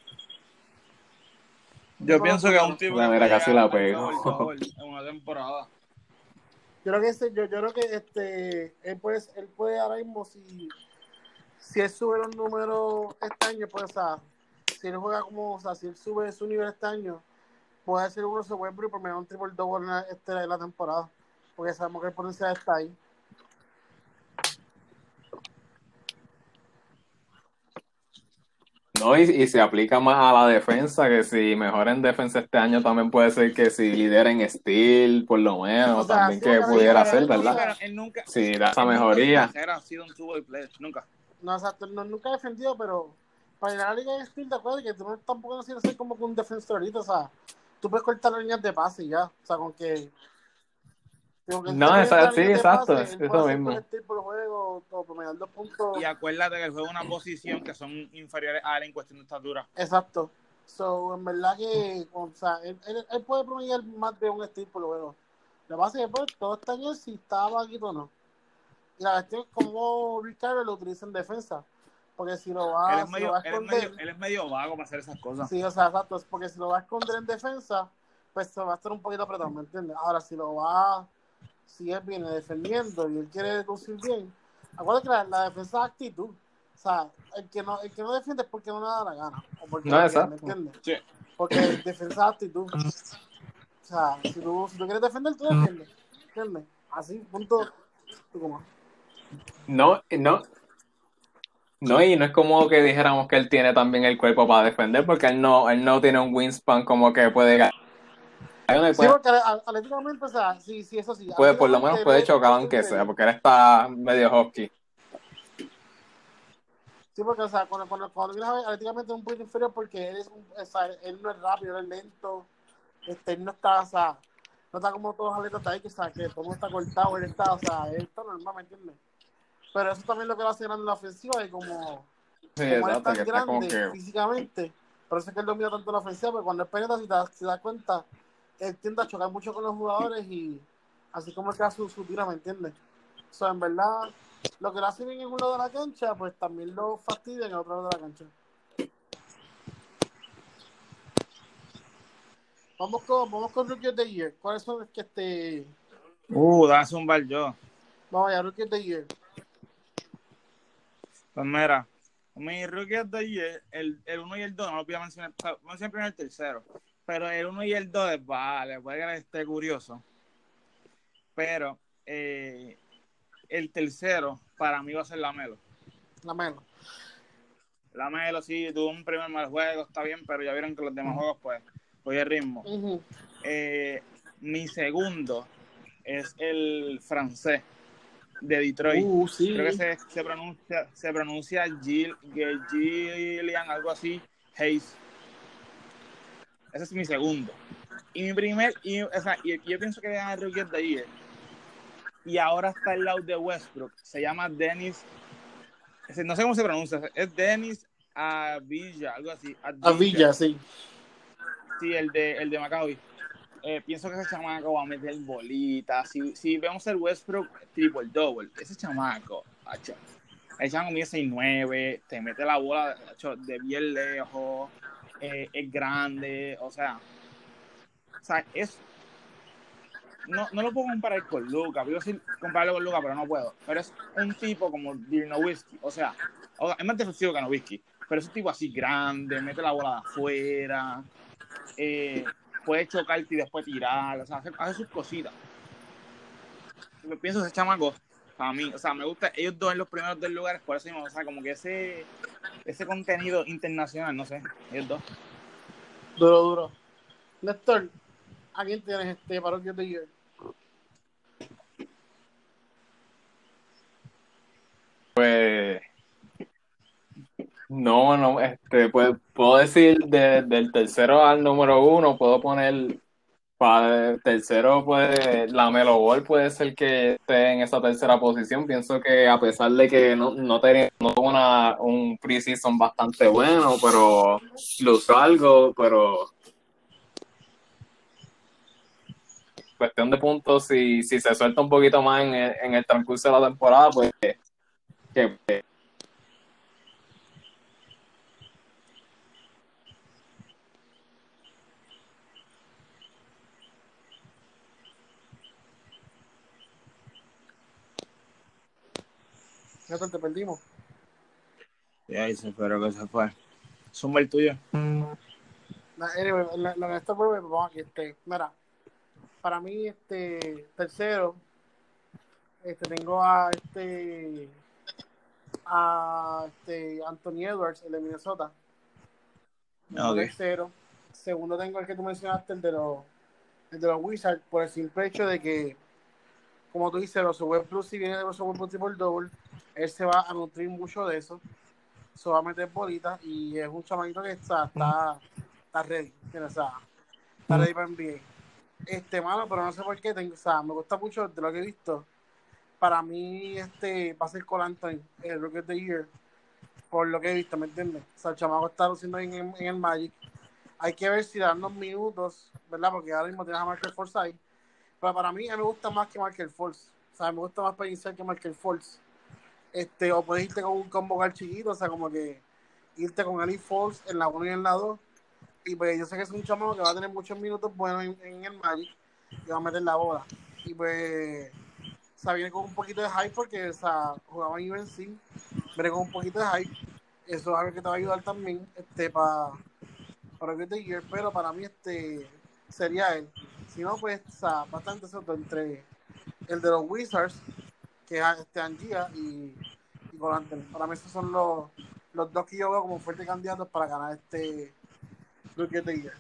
Yo pienso que a un tipo mira, casi la pego en una temporada. Yo creo que él puede ahora mismo, si él sube los números este año, pues, o sea, si él juega si él sube su nivel este año, puede ser uno se puede abrir por menos un triple double en la temporada, porque sabemos que el potencial está ahí. No, y se aplica más a la defensa, que si mejora en defensa este año también puede ser que si lidera en steal, por lo menos, o sea, también que pudiera ser, ¿verdad? Sí, da esa mejoría. Ha sido un two-way player, nunca. No, exacto, nunca ha defendido, pero para llegar a la liga de steal, de acuerdo, que tú tampoco necesitas ser como un defensorito, o sea, tú puedes cortar las líneas de pase y ya, o sea, con que no, sí, exacto, es eso mismo. Por juego, promediar 2 puntos. Y acuérdate que el juego es una posición que son inferiores a él en cuestión de estatura. Exacto. So, en verdad que, o sea, él puede promediar más de un steal por juego. Lo que pasa es que pues, todo está en si estaba aquí o no. Y la cuestión es cómo Ricardo lo utiliza en defensa. Porque si lo va a esconder... Él es medio vago para hacer esas cosas. Sí, o sea, exacto. Porque si lo va a esconder en defensa, pues se va a estar un poquito apretado, ¿me entiendes? Ahora, si él viene defendiendo y él quiere lucir bien, acuérdate que la defensa es actitud. O sea, el que no defiende es porque no le da la gana. O porque no, ¿me entiendes? Sí. Porque defensa es actitud. O sea, si tú quieres defender, tú defiendes. ¿Entiendes? Así, punto. No, y no es como que dijéramos que él tiene también el cuerpo para defender, porque él no tiene un wingspan como que puede ganar. Sí, porque atléticamente, o sea, sí, eso sí. Por lo menos puede chocar aunque sea, porque él está medio hockey. Sí, porque, o sea, cuando vienes a ver, atléticamente es un poquito inferior porque o sea, él no es rápido, él es lento, él no está, o sea, no está como todos los atletas de ahí, que, o sea, que todo el mundo está cortado, él está normal, ¿me entiendes? Pero eso también es lo que lo hace grande en la ofensiva, y Sí, como él es exacto, que tan está como grande que... físicamente, por eso es que él domina tanto la ofensiva, porque cuando él penetra, si te das cuenta, él tiende a chocar mucho con los jugadores, y así como él queda su tira, ¿me entiendes? O sea, en verdad, lo que lo hace bien en un lado de la cancha, pues también lo fastidia en el otro lado de la cancha. Vamos con Rookie of the Year. ¿Cuáles son los que Dame zumbar yo. Vamos allá, Rookie of the Year. Pues mira, mi rookie of the year, el 1 y el 2, no lo voy a mencionar, o sea, voy a mencionar primero el tercero, pero el 1 y el 2, vale, puede que esté curioso, pero el tercero para mí va a ser Lamelo. La menos. Lamelo sí, tuvo un primer mal juego, está bien, pero ya vieron que los demás juegos, pues, cogió el ritmo. Uh-huh. Mi segundo es el francés de Detroit. Sí. Creo que se pronuncia Gillian, algo así, Hayes. Ese es mi segundo. Y mi primer, o sea, y yo pienso que gana el Rookie of the Year. Y ahora está al lado de Westbrook. Se llama Dennis, no sé cómo se pronuncia, es Dennis Avilla, algo así. Avilla, sí. Sí, el de Maccabi. Pienso que ese chamaco va a meter bolitas. Si vemos el Westbrook triple double, ese chamaco, macho, el chamaco mide 6'9", te mete la bola de bien lejos, es grande, o sea, es. No lo puedo comparar con Luka, puedo decir compararlo con Luka, pero no puedo. Pero es un tipo como Dirk Nowitzki, o sea, es más defensivo que Nowitzki, pero es un tipo así grande, mete la bola de afuera, puede chocarte y después tirar, o sea, hace sus cositas. Yo pienso ese chamaco, para mí, o sea, me gusta ellos dos en los primeros 2 lugares, por eso mismo, o sea, como que ese contenido internacional, no sé, ellos dos. Duro. Néstor, ¿a quién tienes para Rookie of the Year? Pues no, pues puedo decir del tercero al número 1, puedo poner para el tercero, pues Lamelo Ball puede ser que esté en esa tercera posición. Pienso que a pesar de que no tuvo un preseason bastante bueno, pero lució algo, pero cuestión de puntos, si se suelta un poquito más en el transcurso de la temporada, pues que Néstor, te perdimos. Y ahí se espero que se fue. Zumba el tuyo. Anyway, lo que Néstor vuelve, pues vamos aquí. Mira, para mí, tercero, tengo a Anthony Edwards, el de Minnesota. Tengo Okay. tercero. Segundo tengo el que tú mencionaste, el de los Wizards, por el simple hecho de que, como tú dices, los Westbrook, si viene de los Westbrook triple double, él se va a nutrir mucho de eso. Se va a meter bolitas y es un chamaquito que está ready. O sea, está ready para NBA. Mano, pero no sé por qué. O sea, me gusta mucho de lo que he visto. Para mí, va a ser Cole Anthony, el Rookie of the Year, por lo que he visto, ¿me entiendes? O sea, el chamaco está luciendo en el Magic. Hay que ver si dan unos minutos, ¿verdad? Porque ahora mismo tienes a Markel Fultz ahí. Pero para mí, me gusta más que Markel Fultz. O sea, me gusta más para iniciar que Markel Fultz. O puedes irte con un combo chiquito, o sea, como que irte con Elite Fultz en la 1 y en la 2. Y pues yo sé que es un chamaco que va a tener muchos minutos buenos en el Magic y va a meter la bola. Y pues, o sea, viene con un poquito de hype porque, o sea, jugaba en UNC, viene con un poquito de hype. Eso es algo que te va a ayudar también, para que te Year, pero para mí sería él. Si no, pues, o sea, bastante soto entre el de los Wizards, que es Angia, y Cole Anthony. Para mí esos son los dos que yo veo como fuertes candidatos para ganar Rookie of the Year.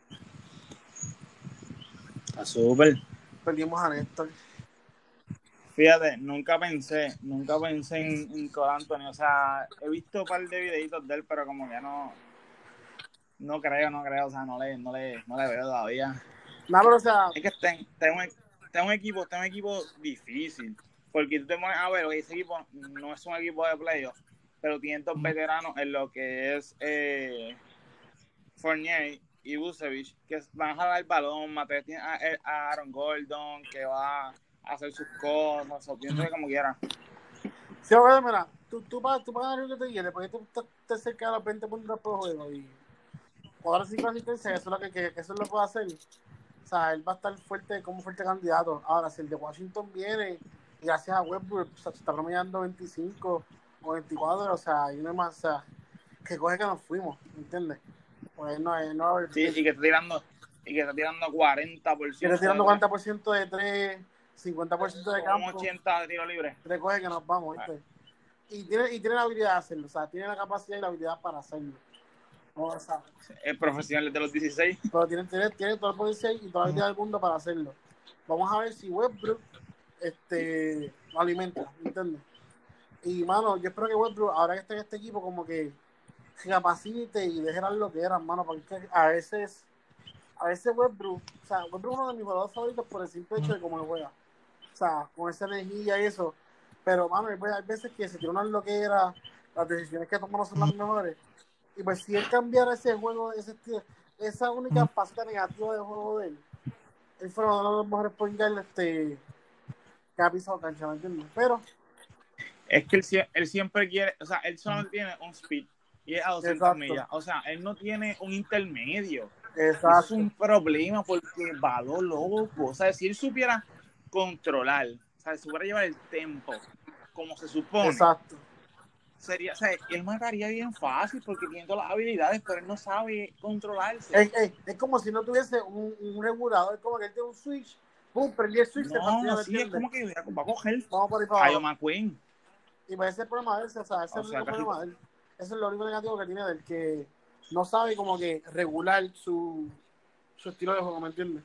Súper. Perdimos a Néstor. Fíjate, nunca pensé en Cole Anthony. O sea, he visto un par de videitos de él, pero como que no creo. O sea, no le veo todavía. No, pero o sea, Es que está un equipo difícil. Porque tú te pones a ver, ese equipo no es un equipo de playoff, pero tiene dos veteranos en lo que es Fournier y Vucevic, que van a jalar el balón. Mateo tiene a Aaron Gordon, que va a hacer sus cosas, o pienso que como quiera. sí, ahora, mira, tú pagas lo que te quiere, porque tú estás cerca de los 20 puntos por juego y ahora sí asistencia, eso es lo que eso es lo que puede hacer. O sea, él va a estar fuerte como fuerte candidato. Ahora, si el de Washington viene y gracias a Westbrook, o sea, se está promediando 25 o 24, o sea, hay una más, o sea, que coge que nos fuimos, ¿entiendes? Pues no, Sí, y que está tirando 40%. que está tirando 40% de 3, 50% de campo. 80 de tiro libre. Recoge que nos vamos, ¿viste? Y tiene la habilidad de hacerlo, o sea, tiene la capacidad y la habilidad para hacerlo. O sea, Es profesional de los 16. pero tiene todo el potencial y toda la habilidad del mundo para hacerlo. Vamos a ver si Westbrook lo alimenta, ¿entiendes? Y, mano, yo espero que Westbrook, ahora que está en este equipo, como que capacite y deje lo que era, mano, porque a veces Westbrook, o sea, Westbrook es uno de mis jugadores favoritos por el simple hecho de cómo lo juega. O sea, con esa energía y eso. Pero, mano, hay veces que se tiene una loquera, las decisiones que toma no son las mejores. Y pues si él cambiara ese juego, esa única faceta negativa del juego de él fue uno de los mejores point guard que ha pisado cancha, ¿me entiendes? Pero es que él siempre quiere, o sea, él solamente tiene un speed y es a 200 millas. O sea, él no tiene un intermedio. Exacto. Es un problema porque va lo loco. O sea, si él supiera controlar, o sea, si supiera llevar el tempo como se supone. Exacto. O sea, él mataría bien fácil porque tiene todas las habilidades, pero él no sabe controlarse. Es como si no tuviese un regulador, es como que él tiene un switch, pum, prendí el switch. No, sí, es como que va a coger vamos por ahí para abajo. McQueen. Y va a ser el problema de él, o sea, ese es el único problema de él. Eso es lo único negativo que tiene de él, que no sabe como que regular su estilo de juego, ¿me entiendes?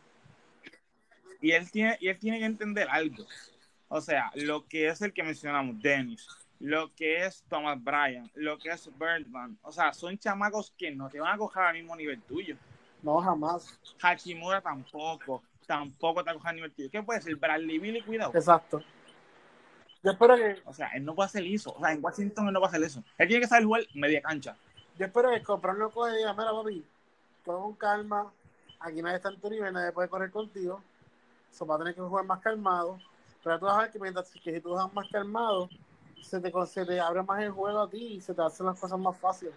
Y él tiene que entender algo. O sea, lo que es el que mencionamos, Dennis, lo que es Thomas Bryant, lo que es Birdman. O sea, son chamacos que no te van a coger al mismo nivel tuyo. No, jamás. Hachimura tampoco te va a coger al nivel tuyo. ¿Qué puede ser? Bradley Beal y cuidado. Exacto. Yo espero que... O sea, él no puede hacer eso. O sea, en Washington él no puede hacer eso. Él tiene que saber jugar media cancha. Yo espero que comprarlo con ella, mira, papi, con calma. Aquí nadie está en tu nivel, nadie puede correr contigo. Eso va a tener que jugar más calmado. Pero tú vas a ver que mientras que si tú juegas más calmado, se te abre más el juego a ti y se te hacen las cosas más fáciles.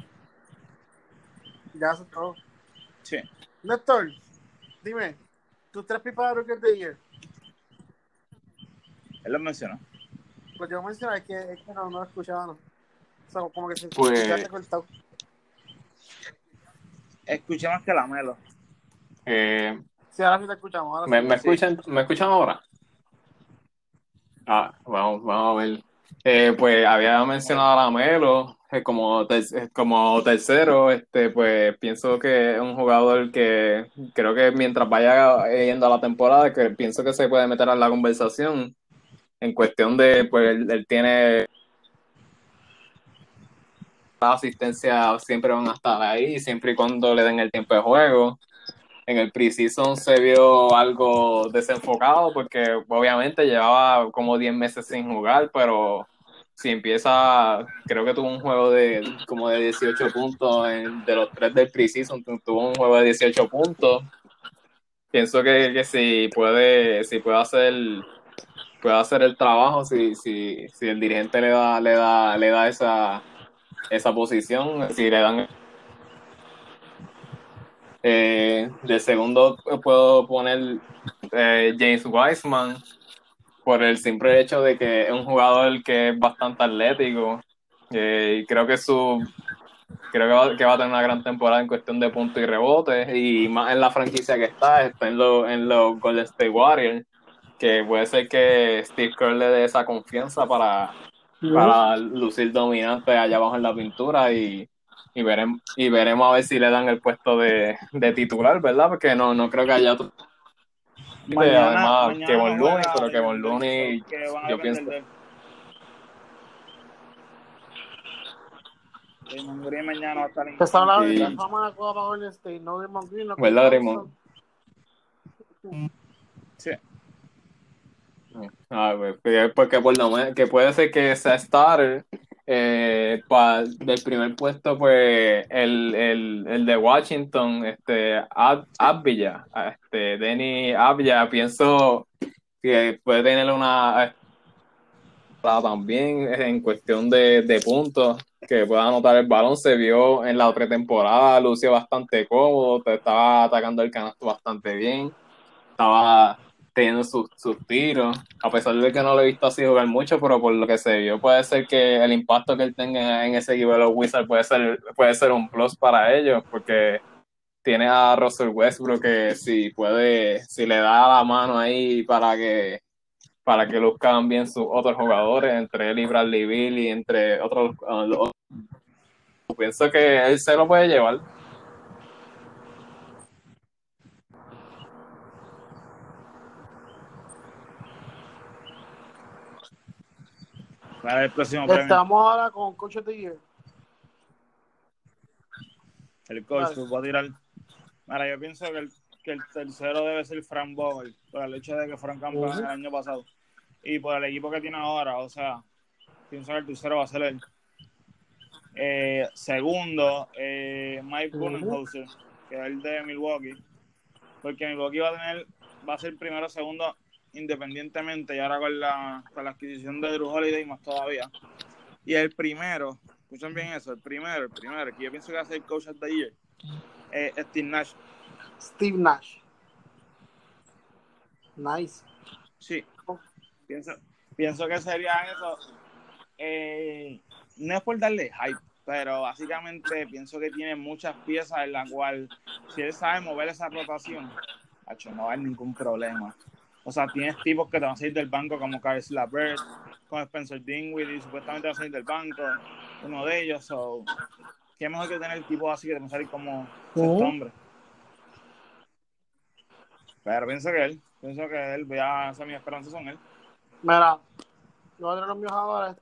Ya eso es todo. Sí. Néstor, dime, tus 3 pipas de Rookie of the Year. Él lo mencionó. Pues yo mencioné, es que no lo escuchaba, ¿no? O sea, como que se pues, cortado. Escuché más que la Melo. Sí, ahora sí te escuchamos. Ahora ¿Me escuchan ahora? Vamos a ver. Pues había mencionado a Lamelo como tercero. Pues pienso que es un jugador que creo que mientras vaya yendo a la temporada, que pienso que se puede meter en la conversación en cuestión de, pues él tiene la asistencia, siempre van a estar ahí, siempre y cuando le den el tiempo de juego. En el preseason se vio algo desenfocado porque obviamente llevaba como 10 meses sin jugar, pero si empieza, creo que tuvo un juego de como de 18 puntos de los 3 del preseason, tuvo un juego de 18 puntos. Pienso que si puede hacer el trabajo, si el dirigente le da esa posición, si le dan de segundo puedo poner James Wiseman por el simple hecho de que es un jugador que es bastante atlético y creo que va a tener una gran temporada en cuestión de puntos y rebotes y más en la franquicia que está en los Golden State Warriors, que puede ser que Steve Kerr le dé esa confianza para lucir dominante allá abajo en la pintura y veremos a ver si le dan el puesto de titular, ¿verdad? Porque no creo que haya Además, Mañana Kevon no Looney, juega pero Kevon Draymond Green, Looney, que van a yo depender pienso, de él. Draymond Green mañana va a estar Que se habla de la sí, fama de Copa Golden State, no de Green, no Clay ¿verdad, Draymond? Thompson. Sí. Porque por lo menos, que puede ser que sea starter del primer puesto, pues el de Washington, Avdija, Denny Avdija, pienso que puede tener una también en cuestión de puntos, que pueda anotar el balón. Se vio en la otra temporada, lució bastante cómodo, te estaba atacando el canasto bastante bien, estaba teniendo sus tiros, a pesar de que no lo he visto así jugar mucho, pero por lo que se vio puede ser que el impacto que él tenga en ese equipo de los Wizards puede ser un plus para ellos, porque tiene a Russell Westbrook que si le da la mano ahí para que luzcan bien sus otros jugadores, entre él y Bradley Beal y entre otros, pienso que él se lo puede llevar. Para el próximo premio. Estamos ahora con Coach of the Year. El coach Dale. va a tirar. Mira, yo pienso que el tercero debe ser Frank Vogel, por el hecho de que fueron campeones el año pasado. Y por el equipo que tiene ahora, o sea, pienso que el tercero va a ser él. Segundo, Mike Budenholzer, que es el de Milwaukee, porque Milwaukee va a ser primero o segundo independientemente, y ahora con la adquisición de Drew Holiday más todavía. Y el primero, escuchen bien eso, el primero, que yo pienso que va a ser el Coach of the Year, Steve Nash. Steve Nash. Nice. Sí, pienso que sería eso. No es por darle hype, pero básicamente pienso que tiene muchas piezas en las cuales, si él sabe mover esa rotación, no va a haber ningún problema. O sea, tienes tipos que te van a salir del banco como Caris LeVert, como Spencer Dinwiddie, supuestamente van a salir del banco, uno de ellos. So, qué mejor que tener tipos así que te van a salir como sexto hombre. Pero pienso que él, mis esperanzas son él. Mira, yo voy a tener los míos ahora.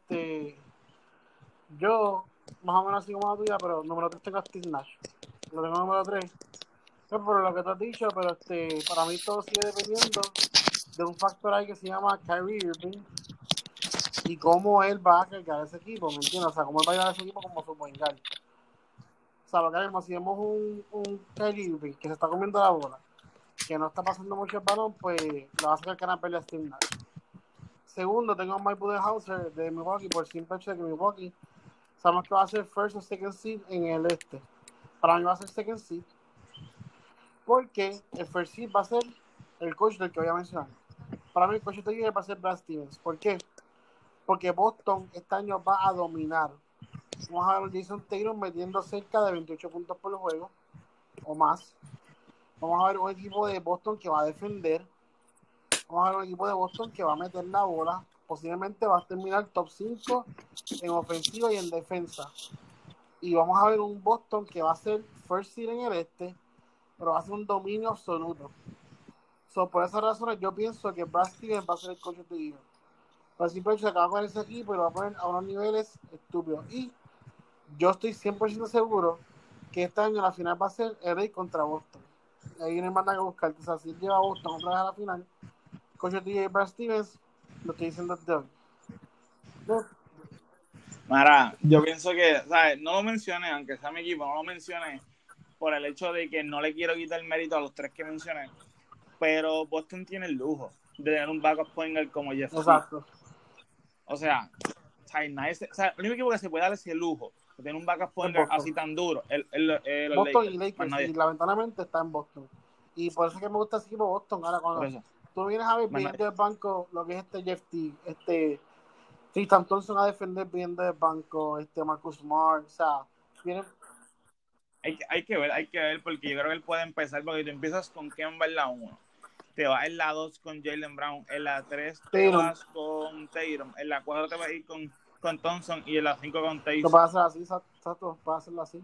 Yo, más o menos así como la tuya, pero número 3 tengo a Steve Nash. Lo tengo número 3. Es por lo que tú has dicho, pero para mí todo sigue dependiendo de un factor ahí que se llama Kyrie Irving y cómo él va a cargar ese equipo, ¿me entiendes? O sea, cómo él va a llevar ese equipo como su vengar. O sea, lo que haremos, si vemos un Kyrie Irving que se está comiendo la bola, que no está pasando mucho el balón, pues le va a sacar canapé a Steve Nash. Segundo, tengo a Mike Budenholzer de Milwaukee, por simple hecho de que Milwaukee sabemos que va a ser first o second seed en el este. Para mí va a ser second seed, porque el first seed va a ser el coach del que voy a mencionar. Para mí el coach de Liga va a ser Brad Stevens. ¿Por qué? Porque Boston este año va a dominar. Vamos a ver a Jason Taylor metiendo cerca de 28 puntos por juego o más. Vamos a ver un equipo de Boston que va a defender. Vamos a ver un equipo de Boston que va a meter la bola. Posiblemente va a terminar top 5 en ofensiva y en defensa. Y vamos a ver un Boston que va a ser first seed en el este, pero va a ser un dominio absoluto. Por esas razones yo pienso que Brad Stevens va a ser el coach de Liga. Por simple hecho de que va a poner ese equipo y lo va a poner a unos niveles estúpidos. Y yo estoy 100% seguro que este año la final va a ser LA contra Boston. Ahí no hay más nada que buscar. O sea, si lleva a Boston otra vez a la final, coach de Liga y Brad Stevens, lo estoy diciendo desde hoy. Mara, yo pienso que, ¿sabes? No lo mencioné, aunque sea mi equipo, no lo mencioné por el hecho de que no le quiero quitar el mérito a los tres que mencioné, pero Boston tiene el lujo de tener un backup point guard como Jeff Teague. Exacto. O sea, el único equipo que se puede dar ese lujo de tener un backup point guard así tan duro, los Boston Lakers, y Lakers, y lamentablemente está en Boston. Y por eso es que me gusta ese equipo Boston. Ahora, cuando tú vienes a ver viendo del banco lo que es Jeff Teague, Tristan Thompson a defender bien del banco, Marcus Smart, o sea, vienen... Hay que ver, porque yo creo que él puede empezar, porque tú empiezas con Kemba en la 1, te vas en la 2 con Jaylen Brown, en la 3 te vas con Tatum, en la 4 te vas a ir con Thompson y en la 5 con Tatum. Lo puedes hacer así, exacto, puedes hacerlo así.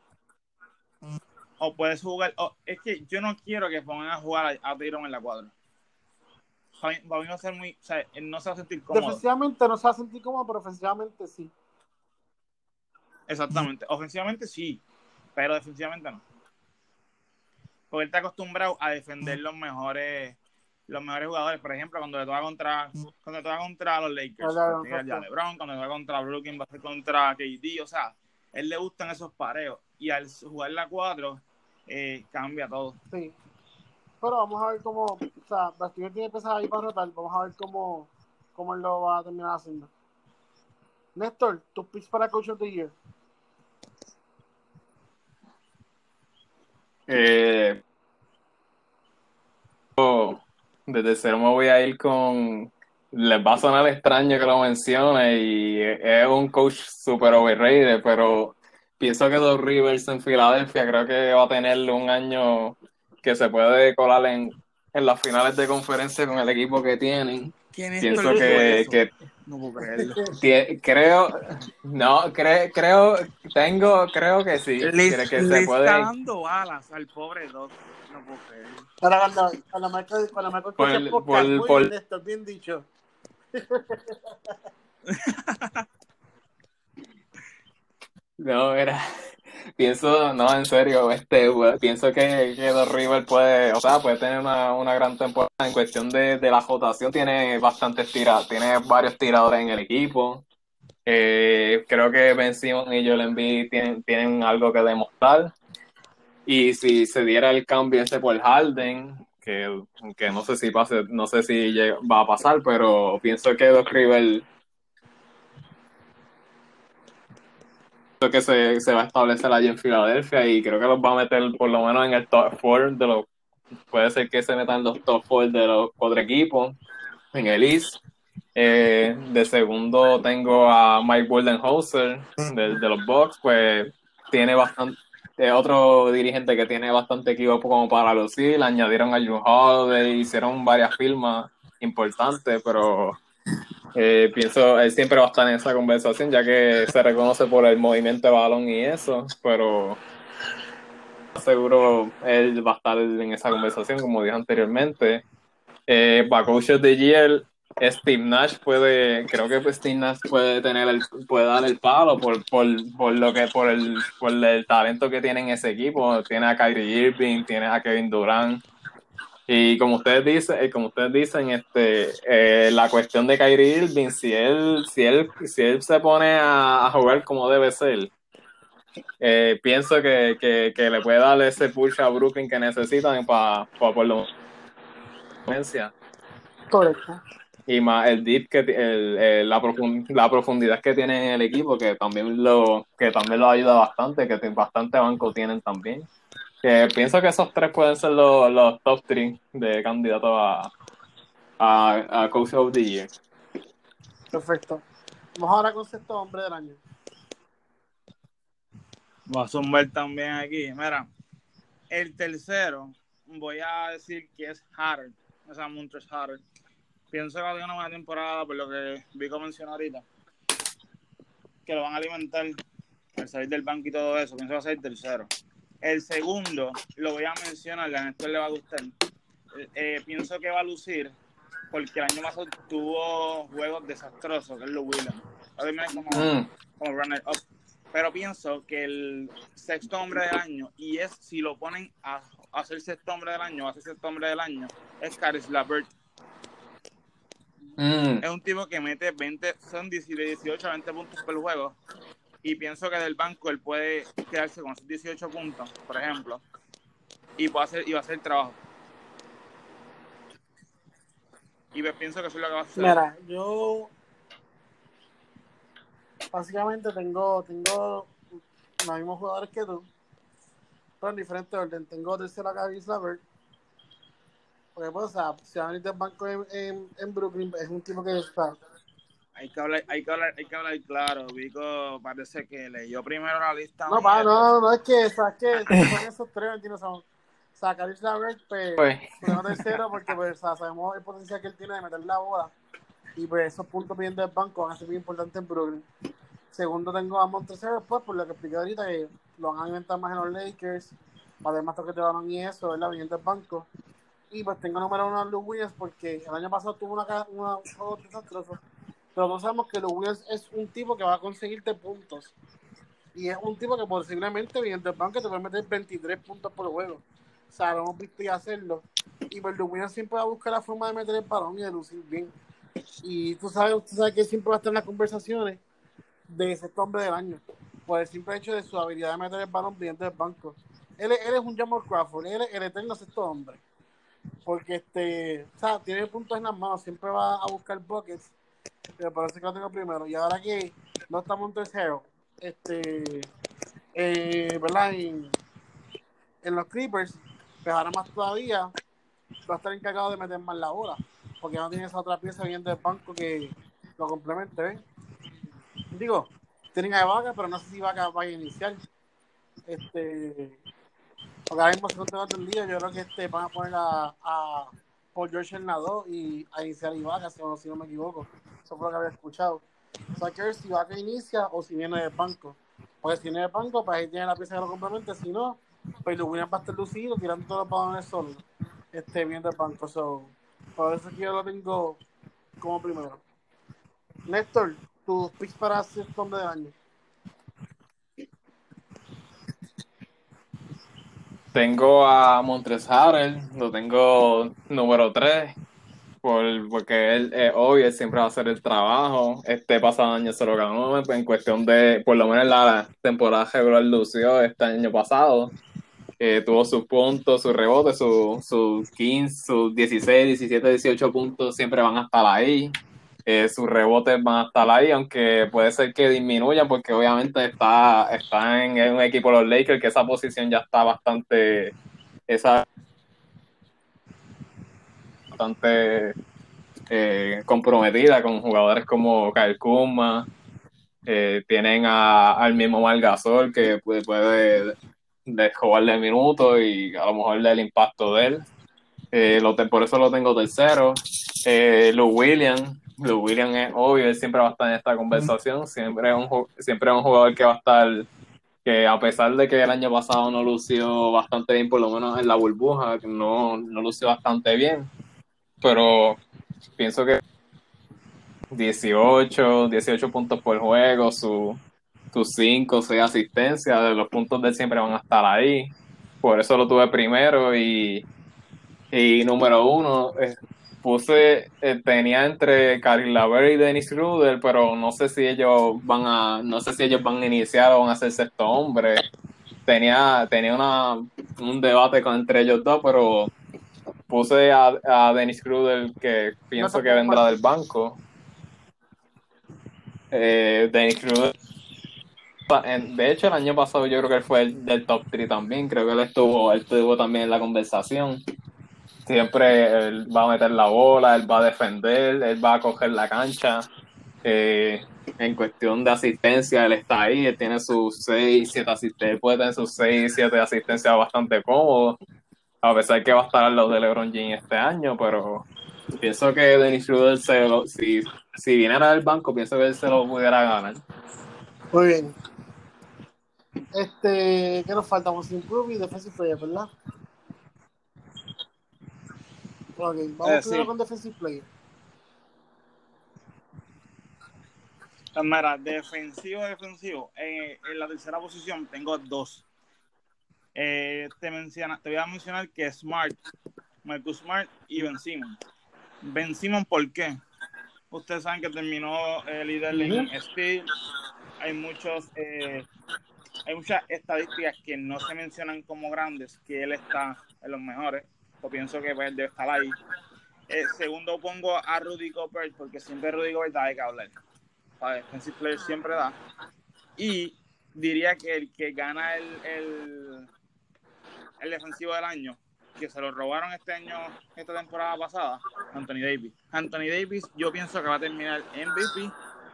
O puedes jugar, es que yo no quiero que pongan a jugar a Tatum en la 4. para mí va a ser muy, o sea, él no se va a sentir cómodo. Defensivamente no se va a sentir cómodo, pero ofensivamente sí. Exactamente. Ofensivamente sí, pero defensivamente no. Porque él está acostumbrado a defender los mejores jugadores. Por ejemplo, cuando le toca contra los Lakers, va a ser ya LeBron, cuando le toca contra Brooklyn, va a ser contra KD. O sea, a él le gustan esos pareos. Y al jugar la 4, cambia todo. Sí. Pero vamos a ver cómo, o sea, Bastigol tiene pesas ahí para rotar. Vamos a ver cómo él lo va a terminar haciendo. Néstor, tus picks para Coach of the Year. Desde cero me voy a ir con... Les va a sonar extraño que lo mencione y es un coach super overrated, pero pienso que Doc Rivers en Filadelfia creo que va a tener un año que se puede colar en las finales de conferencia con el equipo que tienen. Pienso que no puedo creerlo. Creo que sí. Le se puede. Está dando balas al pobre Doc. No puedo creerlo. Para Michael muy bien, Néstor, bien dicho. No, en serio, pienso que Doc Rivers puede tener una gran temporada en cuestión de la rotación, tiene tiene varios tiradores en el equipo. Creo que Ben Simmons y Joel Embiid tienen algo que demostrar. Y si se diera el cambio ese por Harden, que no sé si va a pasar, pero pienso que Doc Rivers que se va a establecer allí en Filadelfia y creo que los va a meter por lo menos en el top 4 puede ser que se metan los top 4 de los 4 equipos en el East. De segundo tengo a Mike Budenholzer de los Bucks, pues tiene bastante otro dirigente que tiene bastante equipo como para lucir, añadieron a Jrue Holiday, hicieron varias firmas importantes, pero pienso él siempre va a estar en esa conversación ya que se reconoce por el movimiento de balón y eso, pero seguro él va a estar en esa conversación como dije anteriormente. Para Coach of the Year, Steve Nash puede puede dar el palo por el talento que tiene en ese equipo. Tiene a Kyrie Irving, tiene a Kevin Durant. Y como ustedes dicen, la cuestión de Kyrie Irving, si él se pone a jugar como debe ser, pienso que le puede dar ese push a Brooklyn que necesitan para por lo menos. Correcto. Y más el deep la profundidad que tiene en el equipo, que también lo ayuda bastante, que bastante banco tienen también. Que pienso que esos tres pueden ser los top 3 de candidatos a Coach of the Year. Perfecto. Vamos ahora con sexto hombre del año. Va a zumbar también aquí. Mira, el tercero voy a decir que es Harden, o sea, Montrezl Harden. Pienso que va a tener una buena temporada por lo que Vico mencionó ahorita, que lo van a alimentar al salir del banco y todo eso. Pienso que va a ser el tercero. El segundo lo voy a mencionar, a Néstor le va a gustar. Pienso que va a lucir porque el año pasado tuvo juegos desastrosos, que es Lou Williams. Va a terminar como runner up. Pero pienso que el sexto hombre del año, y si lo ponen a ser sexto hombre del año, es Caris LeVert. Es un tipo que mete 18 a 20 puntos por juego. Y pienso que del banco él puede quedarse con esos 18 puntos, por ejemplo. Y va a hacer el trabajo. Y pienso que eso es lo que va a suceder. Mira, yo básicamente tengo los mismos jugadores que tú, pero en diferente orden. Tengo tercero a Caris LeVert, porque pues, o sea, si van a ir del banco en Brooklyn, es un tipo que está. Hay que hablar claro. Vico parece que leyó primero la lista. No, es que son esos tres, ¿entiendes? O sea, Caris LeVert, pues, tengo tercero porque pues, o sea, sabemos el potencial que él tiene de meter la bola. Y pues esos puntos pidiendo del banco van a ser muy importantes en Brooklyn. Segundo tengo a Montrezl, pues, por lo que expliqué ahorita, que lo van a alimentar más en los Lakers, para tener más toques de balón y eso, ¿verdad? Viniendo del banco. Y pues tengo número 1 a Lou Williams porque el año pasado tuvo un juego desastroso. Pero todos sabemos que Lou Williams es un tipo que va a conseguirte puntos. Y es un tipo que posiblemente, viendo el banco, te puede meter 23 puntos por juego. O sea, lo hemos visto ya hacerlo. Y pues Lou Williams siempre va a buscar la forma de meter el balón y de lucir bien. Y tú sabes que siempre va a estar en las conversaciones de sexto hombre del año. Por el simple hecho de su habilidad de meter el balón bien del banco. Él es un Jamal Crawford, él es el eterno sexto hombre. Porque o sea, tiene puntos en las manos, siempre va a buscar buckets, pero parece que lo tengo primero. Y ahora que no estamos en tercero, ¿verdad? En los Clippers, pues ahora más todavía va a estar encargado de meter más la bola, porque no tiene esa otra pieza bien del banco que lo complemente, ¿ves? Digo, tienen a Vaca, pero no sé si Vaca vaya a iniciar. Porque ahora mismo, según tengo entendido, yo creo que van a poner a Paul George en la 2 y a iniciar Ibaka, si no me equivoco. Eso fue lo que había escuchado. O sea, hay que ver si Ibaka inicia o si viene del banco. Porque si viene del banco, pues ahí tiene la pieza que lo complemente. Si no, pues Lou Williams va a estar lucido, tirando todos los balones solo. Viendo del banco. Por eso es que yo lo tengo como primero. Néstor, tus picks para sexto hombre del año. Tengo a Montrezl Harrell, lo tengo número 3, porque él es obvio, él siempre va a hacer el trabajo. Este pasado año se lo ganó en cuestión de, por lo menos la temporada regular lució este año pasado. Tuvo sus puntos, sus rebotes, sus 15, sus 16, 17, 18 puntos siempre van a estar ahí. Sus rebotes van a estar ahí, aunque puede ser que disminuyan porque obviamente está en un equipo de los Lakers que esa posición ya está bastante comprometida con jugadores como Kyle Kuzma. Tienen al mismo Marc Gasol que puede jugarle minutos y a lo mejor del impacto de él. Por eso lo tengo tercero. Lou Williams es obvio, él siempre va a estar en esta conversación. Siempre es un jugador que va a estar, que a pesar de que el año pasado no lució bastante bien, por lo menos en la burbuja, no lució bastante bien. Pero pienso que 18 puntos por juego, sus 5 o 6 asistencias, de los puntos de él siempre van a estar ahí. Por eso lo tuve primero y número 1, tenía entre Caris LeVert y Dennis Schroeder, pero no sé si ellos van a iniciar o van a ser sexto hombre. Tenía un debate entre ellos dos, pero puse a Dennis Schroeder, que pienso que vendrá del banco. Dennis Schroeder, de hecho, el año pasado yo creo que él fue del top 3 también. Creo que él estuvo también en la conversación. Siempre él va a meter la bola, él va a defender, él va a coger la cancha. En cuestión de asistencia, él está ahí, él tiene sus 6, 7 asistencias, él puede tener sus 6, 7 asistencias bastante cómodos, a pesar que va a estar al lado de LeBron James este año, pero pienso que Dennis Schroeder, si viniera del banco, pienso que él se lo pudiera ganar. Muy bien. ¿Qué nos falta? Most Improved y Defensive Player, ¿verdad? Ok, vamos primero con Defensive Player. Mira, defensivo. En la tercera posición tengo 2. Te voy a mencionar que Smart, Marcus Smart y Ben Simmons. Ben Simmons, ¿por qué? Ustedes saben que terminó líder en steal. Hay muchas estadísticas que no se mencionan como grandes, que él está en los mejores. Yo pienso que pues, debe estar ahí. Segundo pongo a Rudy Gobert, porque siempre Rudy Gobert da de que hablar. Para defensive player siempre da. Y diría que el que gana el defensivo del año, que se lo robaron esta temporada pasada, Anthony Davis. Anthony Davis, yo pienso que va a terminar MVP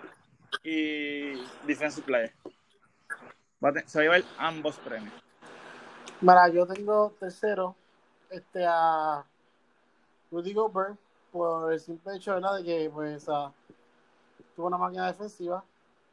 y Defensive Player. Se va a llevar ambos premios. Mira, yo tengo tercero a Rudy Gobert por el simple hecho, ¿verdad?, de que pues tuvo una máquina defensiva.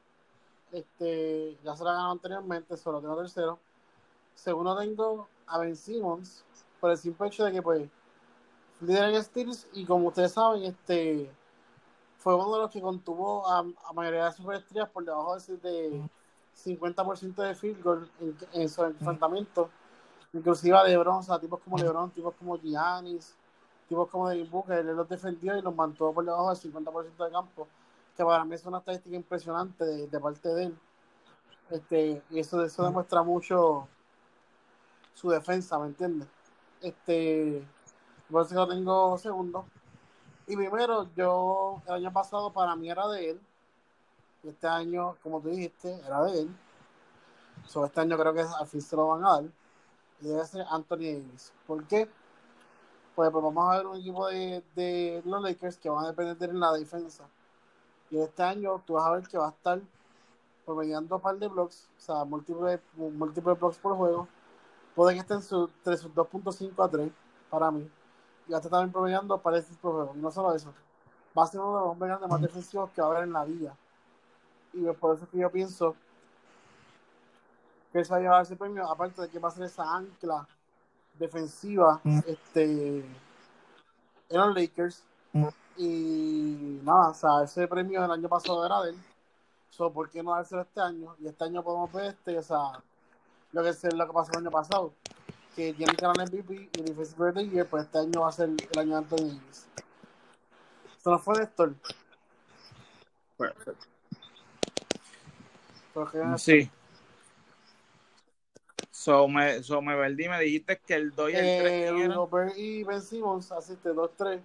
Ya se la ganó anteriormente, solo tengo tercero. Segundo tengo a Ben Simmons por el simple hecho de que pues líder en steals y como ustedes saben, fue uno de los que contuvo a mayoría de sus estrellas por debajo de 50% de field goal en sus enfrentamientos, inclusive a LeBron, o sea, tipos como LeBron, tipos como Giannis, tipos como Devin Booker, él los defendió y los mantuvo por debajo del 50% de campo, que para mí es una estadística impresionante de parte de él, y eso demuestra mucho su defensa, ¿me entiendes? Por eso lo tengo segundo. Y primero, el año pasado para mí era de él. Este año, como tú dijiste, era de él. Este año creo que al fin se lo van a dar. Y debe ser Anthony Davis. ¿Por qué? Pues vamos a ver un equipo de los Lakers que van a depender de él en la defensa. Y este año tú vas a ver que va a estar promediando un par de blocks, o sea, múltiples blocks por juego. Puede que esté entre sus 2.5 a 3 para mí. Y va a estar también promediando par de por juego. Y no solo eso, va a ser uno de los hombres grandes más defensivos que va a haber en la liga. Y por eso es que yo pienso que él se va a llevar ese premio, aparte de que va a ser esa ancla defensiva en los Lakers. Y nada, o sea, ese premio del año pasado era de él. ¿Por qué no dárselo este año? Y este año podemos ver o sea, lo que pasó el año pasado, que tiene que ganar el MVP y el Defensive Player of the Year, pues este año va a ser el año de Anthony Davis. ¿Se nos fue Néstor? Perfecto. Sí. Me perdí, me dijiste que el 2 y el 3 Rudy Gobert y Ben Simmons, asiste 2-3.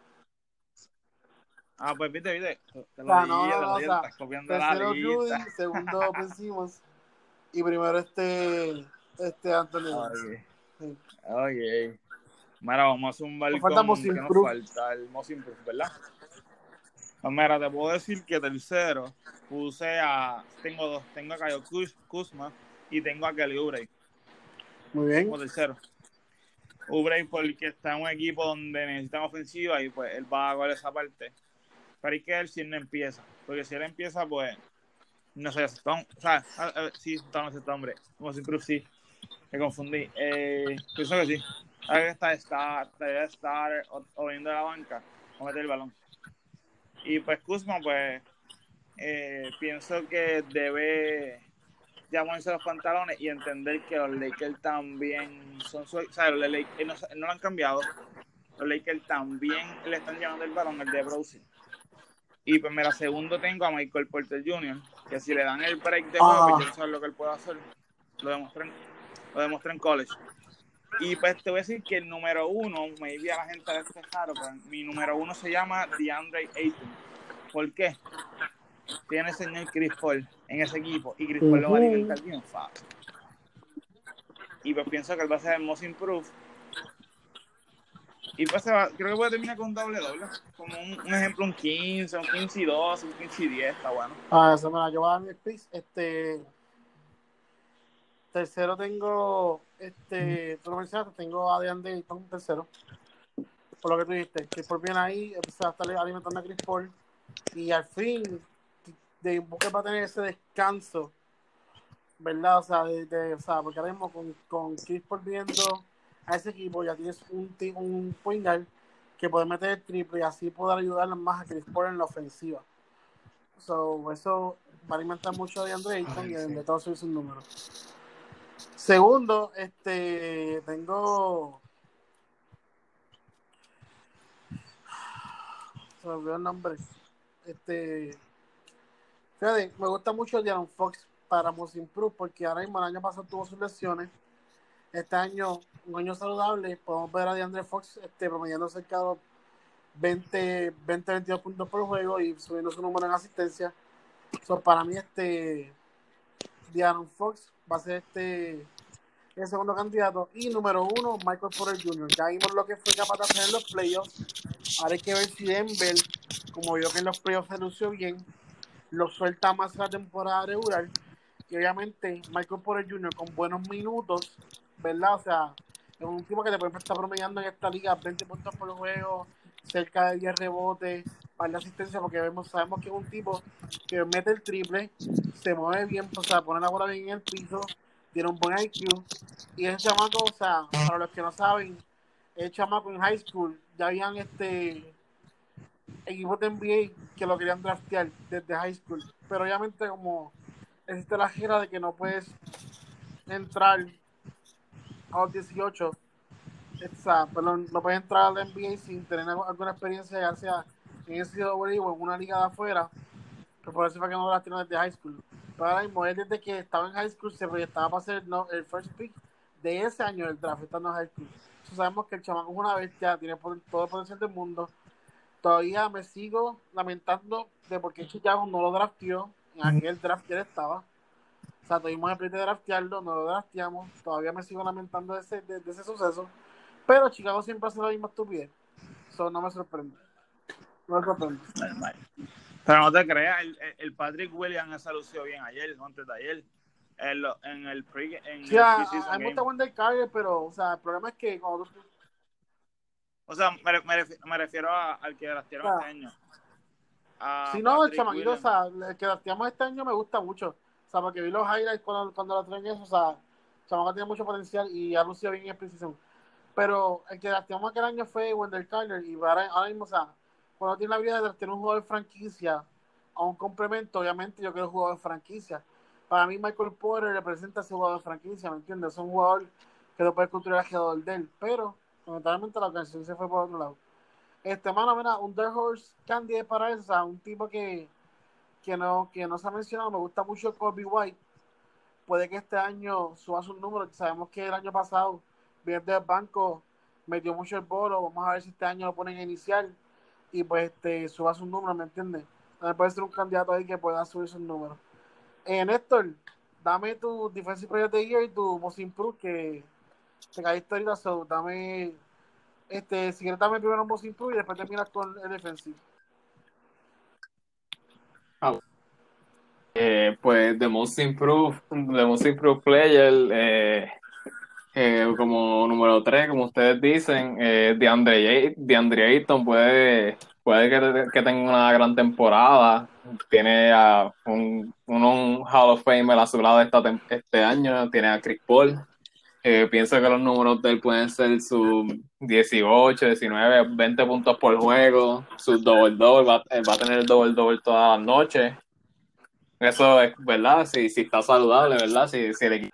Ah, pues viste. Te lo no, dije, estás copiando la tercero lista. Rudy, segundo Ben Simmons y primero Anthony Davis. Oye. Mira, vamos a hacer un balcón que nos falta, el Most Improved, ¿verdad? Pues mira, te puedo decir que tercero tengo dos, tengo a Kyle Kuzma y tengo a Kelly Oubre. Muy bien. Como tercero. Oubre porque está en un equipo donde necesitan ofensiva y pues él va a jugar esa parte. Pero hay que ver si él no empieza, porque si él empieza, pues no sé, sí, está hombre, Most Improved sí, me confundí. Pienso que sí. Hay que estar o viendo la banca o meter el balón. Y pues Kuzma, pues pienso que debe ya ponerse los pantalones y entender que los Lakers también son los Lakers no lo han cambiado. Los Lakers también le están llevando el balón, el de Browser. Y pues mira, segundo tengo a Michael Porter Jr., que si le dan el break de juego, pues yo no sé lo que él puede hacer. Lo demostré en college. Y pues te voy a decir que el número uno, maybe a la gente de este raro, pero mi número uno se llama DeAndre Ayton. ¿Por qué? Tiene el señor Chris Paul en ese equipo y Chris Paul lo va a alimentar bien fácil. Y pues pienso que él va a ser el most improved. Y pues creo que puede terminar con un doble. Como un ejemplo, un 15, un 15 y 12, un 15 y 10, está bueno. Eso me la llevo a mi picks. Tercero tengo, tú lo mencionaste, tengo a DeAndre Ayton tercero. Por lo que tú dijiste, Chris Paul viene ahí, empieza a estar alimentando a Chris Paul. Y al fin, Booker va a tener ese descanso, ¿verdad? O sea, porque ahora mismo con Chris Paul viendo a ese equipo, ya tienes un point guard que puede meter el triple y así poder ayudar más a Chris Paul en la ofensiva. Eso va a alimentar mucho a DeAndre Ayton y de todo subir sus números. Segundo, tengo... Se me olvidó el nombre. Fíjate, me gusta mucho De'Aaron Fox para Most Improved porque ahora mismo el año pasado tuvo sus lesiones. Este año, un año saludable, podemos ver a DeAndre Fox promediando cerca de 20-22 puntos por juego y subiendo su número en asistencia. Para mí, De'Aaron Fox va a ser el segundo candidato. Y número uno, Michael Porter Jr. Ya vimos lo que fue capaz de hacer en los playoffs. Ahora hay que ver si Denver, como vio que en los playoffs se lució bien, lo suelta más la temporada regular. Y obviamente Michael Porter Jr. con buenos minutos, ¿verdad? O sea, es un tipo que te puede estar promediando en esta liga 20 puntos por juego, cerca de 10 rebotes, para la asistencia, porque sabemos que es un tipo que mete el triple, se mueve bien, o sea, pone la bola bien en el piso, tiene un buen IQ. Y ese chamaco, o sea, para los que no saben, el chamaco en high school, ya habían equipos de NBA que lo querían draftear desde high school. Pero obviamente como existe la gira de que no puedes entrar a los 18, perdón, no puedes entrar a la NBA sin tener alguna experiencia, ya sea en NCAA o en una liga de afuera, pero por eso fue que no la tiene desde high school. Pero ahora mismo, él desde que estaba en high school se proyectaba para ser el first pick de ese año del draft, estando en high school. Entonces sabemos que el chamaco es una bestia, tiene todo el potencial del mundo. Todavía me sigo lamentando de por qué Chicago no lo drafteó en aquel draft que él estaba. O sea, tuvimos el plan de draftearlo, no lo drafteamos. Todavía me sigo lamentando de ese suceso. Pero Chicago siempre hace la misma estupidez. Eso no me sorprende. No me sorprende. Pero no te creas, el Patrick Williams esa lució bien ayer, antes de ayer. En el Sí, a mí me gusta Wendell Carter, pero o sea, el problema es que cuando tú... O sea, me refiero al que draftearon este año. Si no, el chamaquito, o sea, el que drafteamos este año me gusta mucho. O sea, porque vi los highlights cuando lo traen eso, o sea, el chamaco tiene mucho potencial y ha lucido bien en precisión. Pero el que drafteamos aquel año fue Wendell Carter y ahora mismo, o sea, cuando tiene la habilidad de draftear un jugador de franquicia a un complemento, obviamente yo quiero un jugador de franquicia. Para mí Michael Porter representa a ese jugador de franquicia, ¿me entiendes? Es un jugador que lo puede construir alrededor de él, pero lamentablemente la organización se fue por otro lado. Mano, mira, un Dark Horse Candy para eso, o sea, un tipo que no se ha mencionado, me gusta mucho Kobe White. Puede que este año suba sus números, sabemos que el año pasado, bien del banco, metió mucho el bolo, vamos a ver si este año lo ponen a iniciar y pues suba sus números, ¿me entiendes? También puede ser un candidato ahí que pueda subir sus números. Néstor, dame tu Defensive Player of the Year y tu Most Improved, que te caíste ahorita, so dame, si quieres dame primero un Most Improved y después terminas con el Defensive. Pues The Most Improved Player, como número 3, como ustedes dicen, DeAndre Ayton puede que tenga una gran temporada. Tiene a un Hall of Famer a su lado este año, tiene a Chris Paul. Pienso que los números de él pueden ser sus 18, 19, 20 puntos por juego, sus double-double, él va a tener el double-double todas las noches. Eso es verdad, si está saludable, ¿verdad? Si el equipo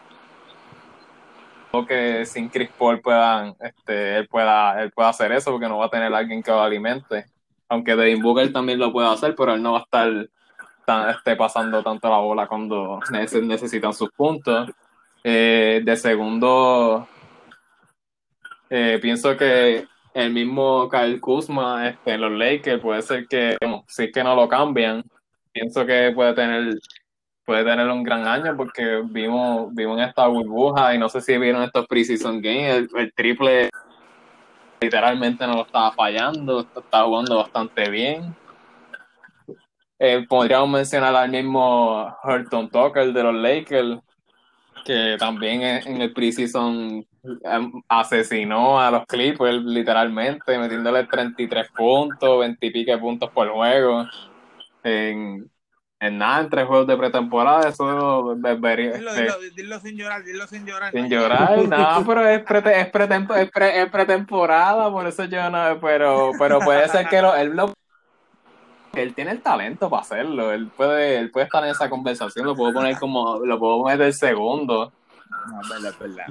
que sin Chris Paul él pueda hacer eso, porque no va a tener alguien que lo alimente. Aunque Devin Booker también lo puede hacer, pero él no va a estar pasando tanto la bola cuando necesitan sus puntos. De segundo, pienso que el mismo Kyle Kuzma en los Lakers puede ser que, si es que no lo cambian, pienso que puede tener un gran año, porque vimos en esta burbuja, y no sé si vieron estos preseason games, el triple literalmente no lo estaba fallando, estaba jugando bastante bien. Podríamos mencionar al mismo Horton Tucker de los Lakers, que también en el preseason asesinó a los Clippers literalmente, metiéndole 33 puntos, 20 y pico puntos por juego en nada, en 3 juegos de pretemporada. Eso Dilo sin llorar, dilo sin llorar. Sin llorar, no, pero es pretemporada, por eso yo no, pero puede ser que él tiene el talento para hacerlo, él puede estar en esa conversación, lo puedo meter segundo. No, es verdad.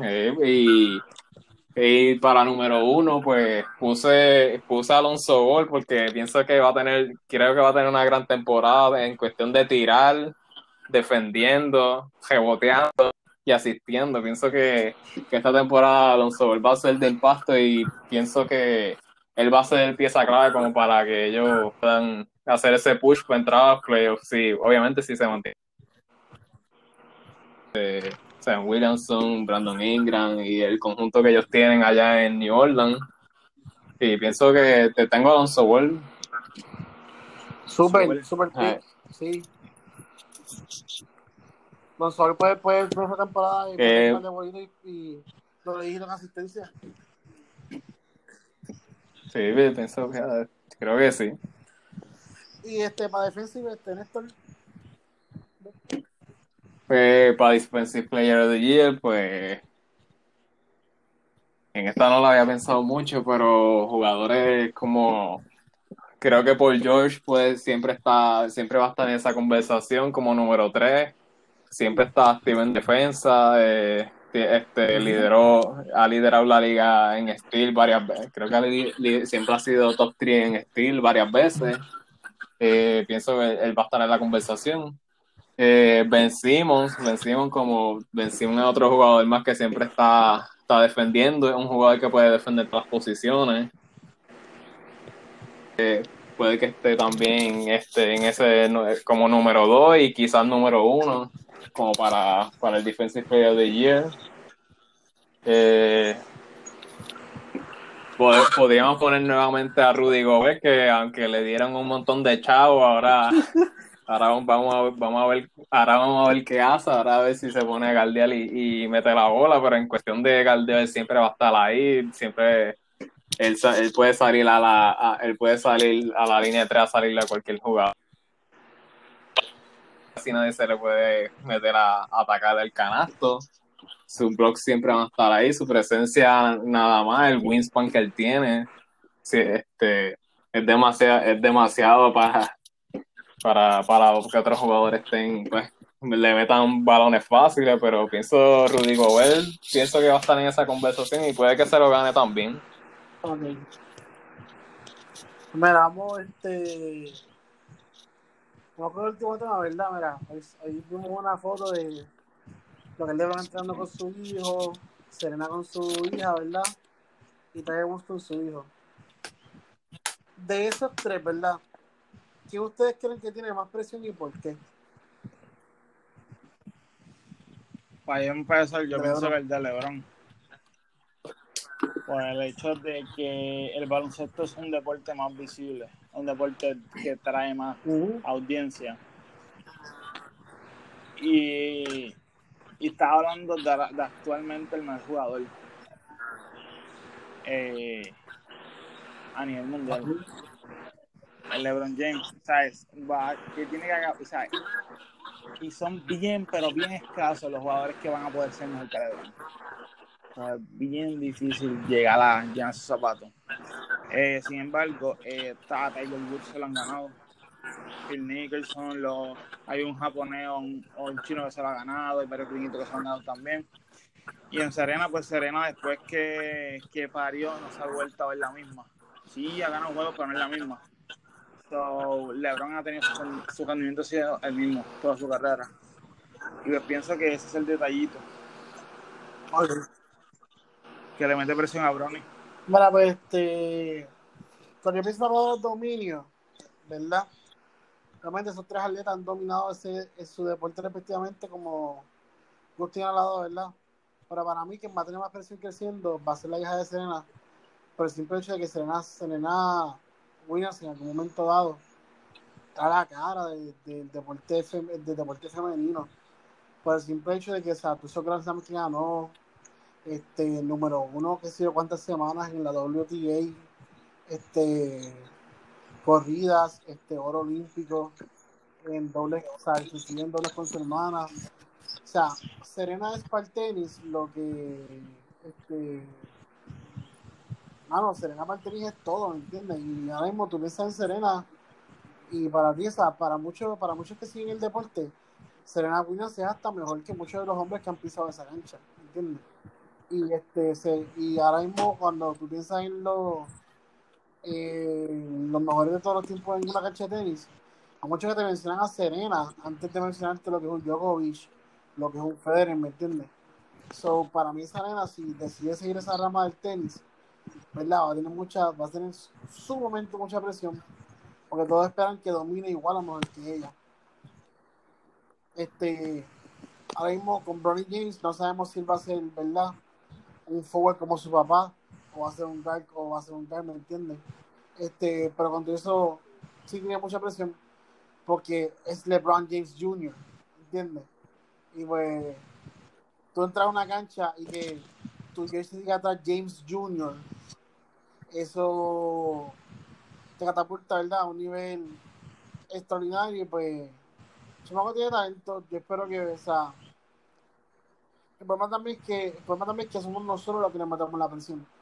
Y para número 1, pues puse a Alonso Ball, porque pienso que creo que va a tener una gran temporada en cuestión de tirar, defendiendo, reboteando y asistiendo. Pienso que esta temporada Alonso Ball va a ser de impacto, y pienso que él va a ser pieza clave como para que ellos puedan hacer ese push para entrar a los playoffs. Sí, obviamente si se mantiene Sam Williamson, Brandon Ingram y el conjunto que ellos tienen allá en New Orleans. Y pienso que te tengo a Alonso Ball. Super pick, sí. Alonso Ball puede esa temporada y lo elegir en asistencia. Sí, pienso que creo que sí. Y para defensive, Néstor. Para Defensive Player of the Year, pues en esta no lo había pensado mucho, pero jugadores como, creo que Paul George pues siempre va a estar en esa conversación como número 3, siempre está activo en defensa, ha liderado la liga en steal varias veces, creo que siempre ha sido top 3 en steal varias veces. Pienso que él va a estar en la conversación. Ben Simmons es otro jugador más que siempre está defendiendo, es un jugador que puede defender todas las posiciones. Puede que esté también en ese como número 2 y quizás número 1 como para el Defensive Player of the Year. Podríamos poner nuevamente a Rudy Gobert, que aunque le dieron un montón de chavos, ahora vamos a ver qué hace, ahora a ver si se pone a guardiar y mete la bola, pero en cuestión de guardiar él siempre va a estar ahí, siempre él puede salir él puede salir a la línea de 3 a salirle a cualquier jugador. Así nadie se le puede meter a atacar el canasto. Sus blocks siempre van a estar ahí, su presencia nada más, el wingspan que él tiene, sí, es demasiado para que otros jugadores pues, le metan balones fáciles, pero Rudy Gobert, pienso que va a estar en esa conversación y puede que se lo gane también. Okay. Mira, vamos con el último tema, ¿verdad? Mira, ahí vimos una foto de lo que él va entrando con su hijo, Serena con su hija, ¿verdad? Y Tiger Woods con su hijo. De esos tres, ¿verdad? ¿Quién ustedes creen que tiene más presión y por qué? Para empezar, yo De pienso LeBron. que el de LeBron. Por el hecho de que el baloncesto es un deporte más visible, un deporte que trae más audiencia. Y está hablando de actualmente el mejor jugador a nivel mundial. El LeBron James, ¿sabes? Que tiene que hacer, ¿sabes? Y son bien, pero bien escasos los jugadores que van a poder ser mejor que LeBron. O sea, es bien difícil llegar a sus zapatos. Sin embargo, a Tiger Woods se lo han ganado. Phil Nicholson, hay un japonés o un chino que se lo ha ganado, hay varios gringuitos que se lo han ganado también. Y en Serena, pues Serena después que parió no se ha vuelto a ver la misma. Sí, ha ganado juegos, pero no es la misma. So, LeBron ha tenido su rendimiento ha sido el mismo toda su carrera. Y pues pienso que ese es el detallito. Okay. Que le mete presión a Bronny. Mira, pues cuando yo pienso en los dominios, ¿verdad? Realmente esos tres atletas han dominado su deporte respectivamente como Justin al lado, ¿verdad? Pero para mí, quien va a tener más presión creciendo va a ser la hija de Serena, por el simple hecho de que Serena Williams en algún momento dado está la cara del deporte femenino, por el simple hecho de que, o sea, tú sos Grand Slam que ganó, número 1, qué sé yo, cuántas semanas en la WTA, corridas, oro olímpico, en dobles, o sea, sencillo en dobles con su hermana. O sea, Serena es para el tenis lo que Serena para el tenis es todo, ¿me entiendes? Y ahora mismo tú piensas en Serena y para ti, o sea, para muchos que siguen el deporte, Serena Williams es hasta mejor que muchos de los hombres que han pisado esa cancha, ¿me entiendes? Y ahora mismo cuando tú piensas en los mejores de todos los tiempos en una cancha de tenis, a muchos que te mencionan a Serena antes de mencionarte lo que es un Djokovic, lo que es un Federer, ¿me entiendes? So, para mí Serena, si decide seguir esa rama del tenis, ¿verdad? Va a tener sumamente mucha presión, porque todos esperan que domine igual o mejor que ella. Ahora mismo con Bronny James no sabemos si él va a ser, ¿verdad?, un forward como su papá, o va a ser un guard, ¿me entiendes? Pero con eso sí tiene mucha presión, porque es LeBron James Jr., ¿entiendes? Y pues tú entras a una cancha y que tu jersey diga atrás James Jr., eso te catapulta, ¿verdad?, a un nivel extraordinario. Y pues Chamaco tiene talento. Yo espero que, o sea, el problema también es que somos nosotros los que le matamos la presión.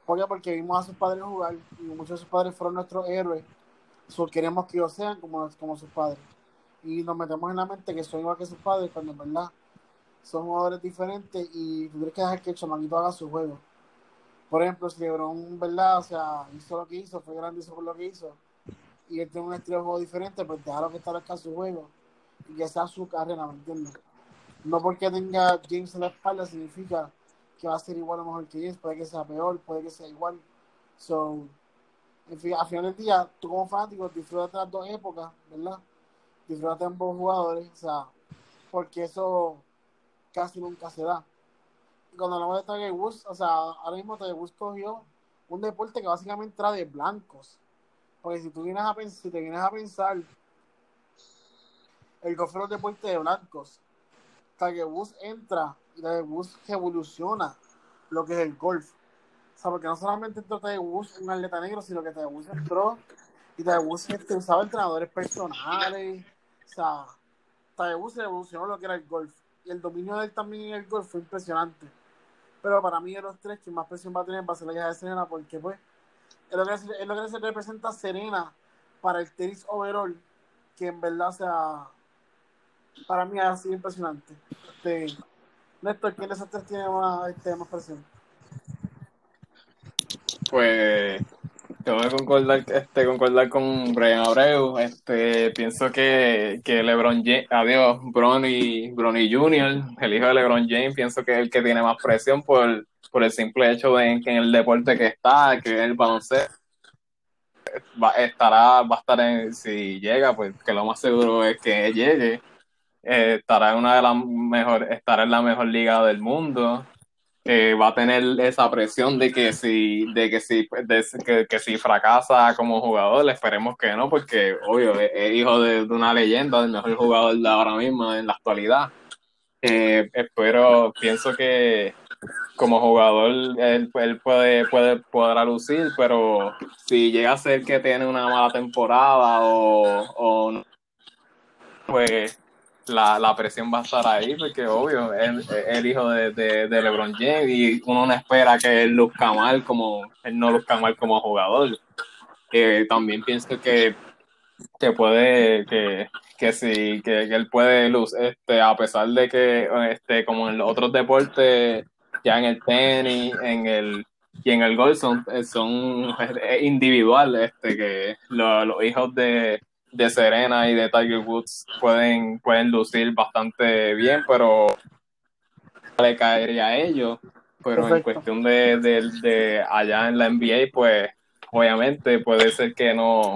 ¿Por qué? Porque vimos a sus padres jugar y muchos de sus padres fueron nuestros héroes. Queremos que ellos sean como sus padres. Y nos metemos en la mente que son igual que sus padres cuando en verdad son jugadores diferentes y tú tienes que dejar que el chamaquito haga su juego. Por ejemplo, si LeBron, ¿verdad? O sea, hizo lo que hizo, fue grandísimo por lo que hizo, y él tiene un estilo de juego diferente, pues déjalo que establezca su juego y que sea su carrera, ¿me entiendes? No porque tenga James en la espalda significa que va a ser igual o mejor que James, puede que sea peor, puede que sea igual. So, en fin, al final del día, tú como fanático disfrutas de las dos épocas, ¿verdad? Disfrutas de ambos jugadores, o sea, porque eso casi nunca se da. Cuando hablamos de Tiger Woods, o sea, ahora mismo Tiger Woods cogió un deporte que básicamente era de blancos. Porque si tú vienes a pensar, si te vienes a pensar, el golf es un deporte de blancos. Tiger Woods entra y Tiger Woods revoluciona lo que es el golf. O sea, porque no solamente entró Tiger Woods un atleta negro, sino que Tiger Woods entró y Tiger Woods usaba entrenadores personales. O sea, Tiger Woods revolucionó lo que era el golf. Y el dominio de él también en el golf fue impresionante. Pero para mí de los tres, quien más presión va a tener va a ser la hija de Serena, porque pues es lo que se representa Serena para el tenis overall, que en verdad, o sea, para mí ha sido impresionante. Néstor, ¿quién de esos tres tiene más presión? Pues tengo que concordar con Brian Abreu. Pienso que LeBron James, adiós, Bronny Jr., el hijo de LeBron James, pienso que es el que tiene más presión por el simple hecho de que en el deporte que está, que es el baloncesto, va a estar si llega, pues que lo más seguro es que llegue. Estará en estará en la mejor liga del mundo. Va a tener esa presión que si fracasa como jugador, esperemos que no, porque obvio es hijo de una leyenda, del mejor jugador de ahora mismo en la actualidad. Pienso que como jugador él podrá lucir, pero si llega a ser que tiene una mala temporada o no, pues la presión va a estar ahí, porque obvio, es el hijo de LeBron James y uno no espera que él no luzca mal como jugador. También pienso que puede, que él puede a pesar de que como en los otros deportes, ya en el tenis, y en el golf son individuales, que los hijos de Serena y de Tiger Woods pueden lucir bastante bien, pero le caería a ellos. Pero en Perfecto. cuestión de allá en la NBA, pues obviamente puede ser que no,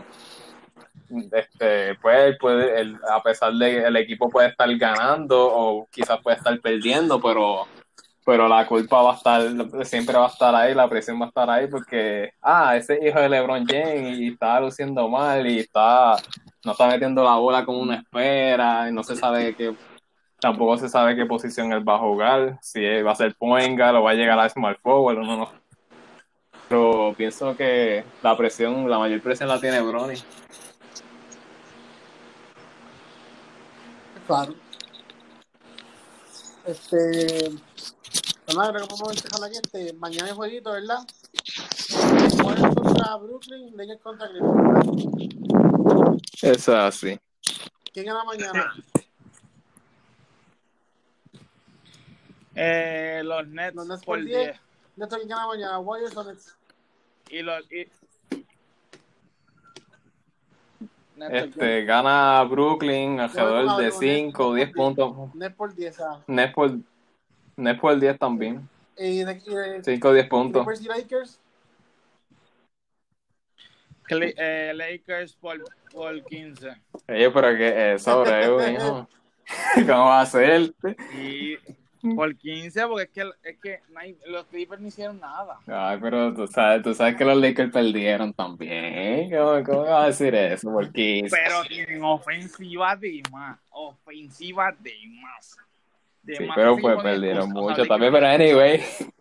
a pesar de que el equipo puede estar ganando o quizás puede estar perdiendo, pero la culpa siempre va a estar ahí, la presión va a estar ahí porque, ese hijo de LeBron James y está luciendo mal y no está metiendo la bola como uno espera, y tampoco se sabe qué posición él va a jugar, si él va a ser point guard o va a llegar a small forward, uno no. Pero pienso que la mayor presión la tiene Bronny. Claro. Nada, creo que podemos dejar aquí. Mañana hay jueguito, ¿verdad? Warriors contra Brooklyn, Lakers contra Cleveland. Eso es así. ¿Quién gana mañana? Los Nets, Los Nets por 10. Néstor, ¿quién gana mañana? ¿Warriors o Nets? Gana Brooklyn alrededor de 5 o 10 puntos. Nets por 10, Nets por 10 también. ¿Y 5 o 10 puntos. Clippers y Lakers? Lakers por 15. Oye, pero que sobre hijo. ¿Cómo va a ser? Y por 15, porque es que los Clippers no hicieron nada. Ay, pero tú sabes que los Lakers perdieron también. ¿Cómo vas a decir eso? Por 15. Pero en ofensiva de más. Sí, pero pues perdieron mucho también, pero anyway,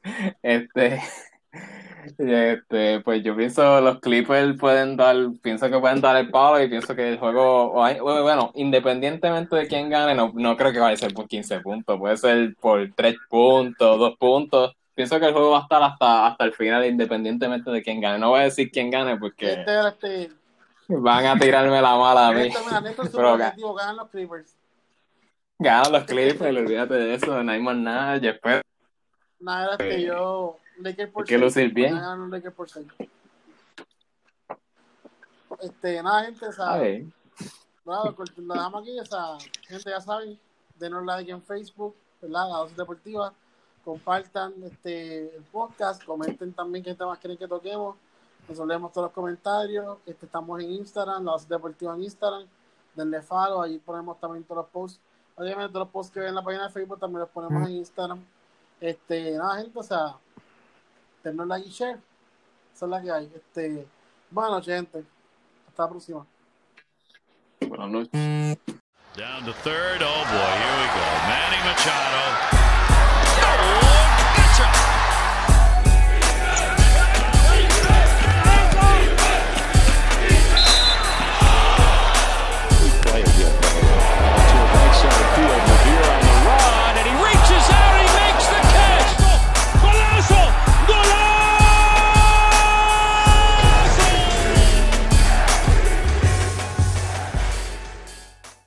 pues yo pienso los Clippers pienso que pueden dar el palo y pienso que el juego, bueno, independientemente de quién gane, no creo que vaya a ser por 15 puntos, puede ser por 3 puntos, 2 puntos, pienso que el juego va a estar hasta el final, independientemente de quién gane. No voy a decir quién gane porque van a tirarme la mala a mí. Néstor es Pero súper objetivo, ganan los Clippers. ganan los Clippers, olvídate de eso, no hay más nada. Yo espero Nada, yo, Lakers por hay que lucir bien. Ganan los Lakers por 6. Nada, gente, o sea, nada, lo dejamos aquí, o sea, gente, ya saben, denos like en Facebook, ¿verdad? La Dosis Deportiva, compartan el podcast, comenten también qué temas quieren que toquemos, nos leemos todos los comentarios, estamos en Instagram, La Dosis Deportiva en Instagram, denle follow, ahí ponemos también todos los posts, obviamente todos los posts que ven en la página de Facebook también los ponemos en Instagram, nada, gente, o sea, denos like y share, esa es la que hay, buenas noches, gente. Hasta la próxima. Buenas noches. Down to third. Oh boy, here we go. Manny Machado.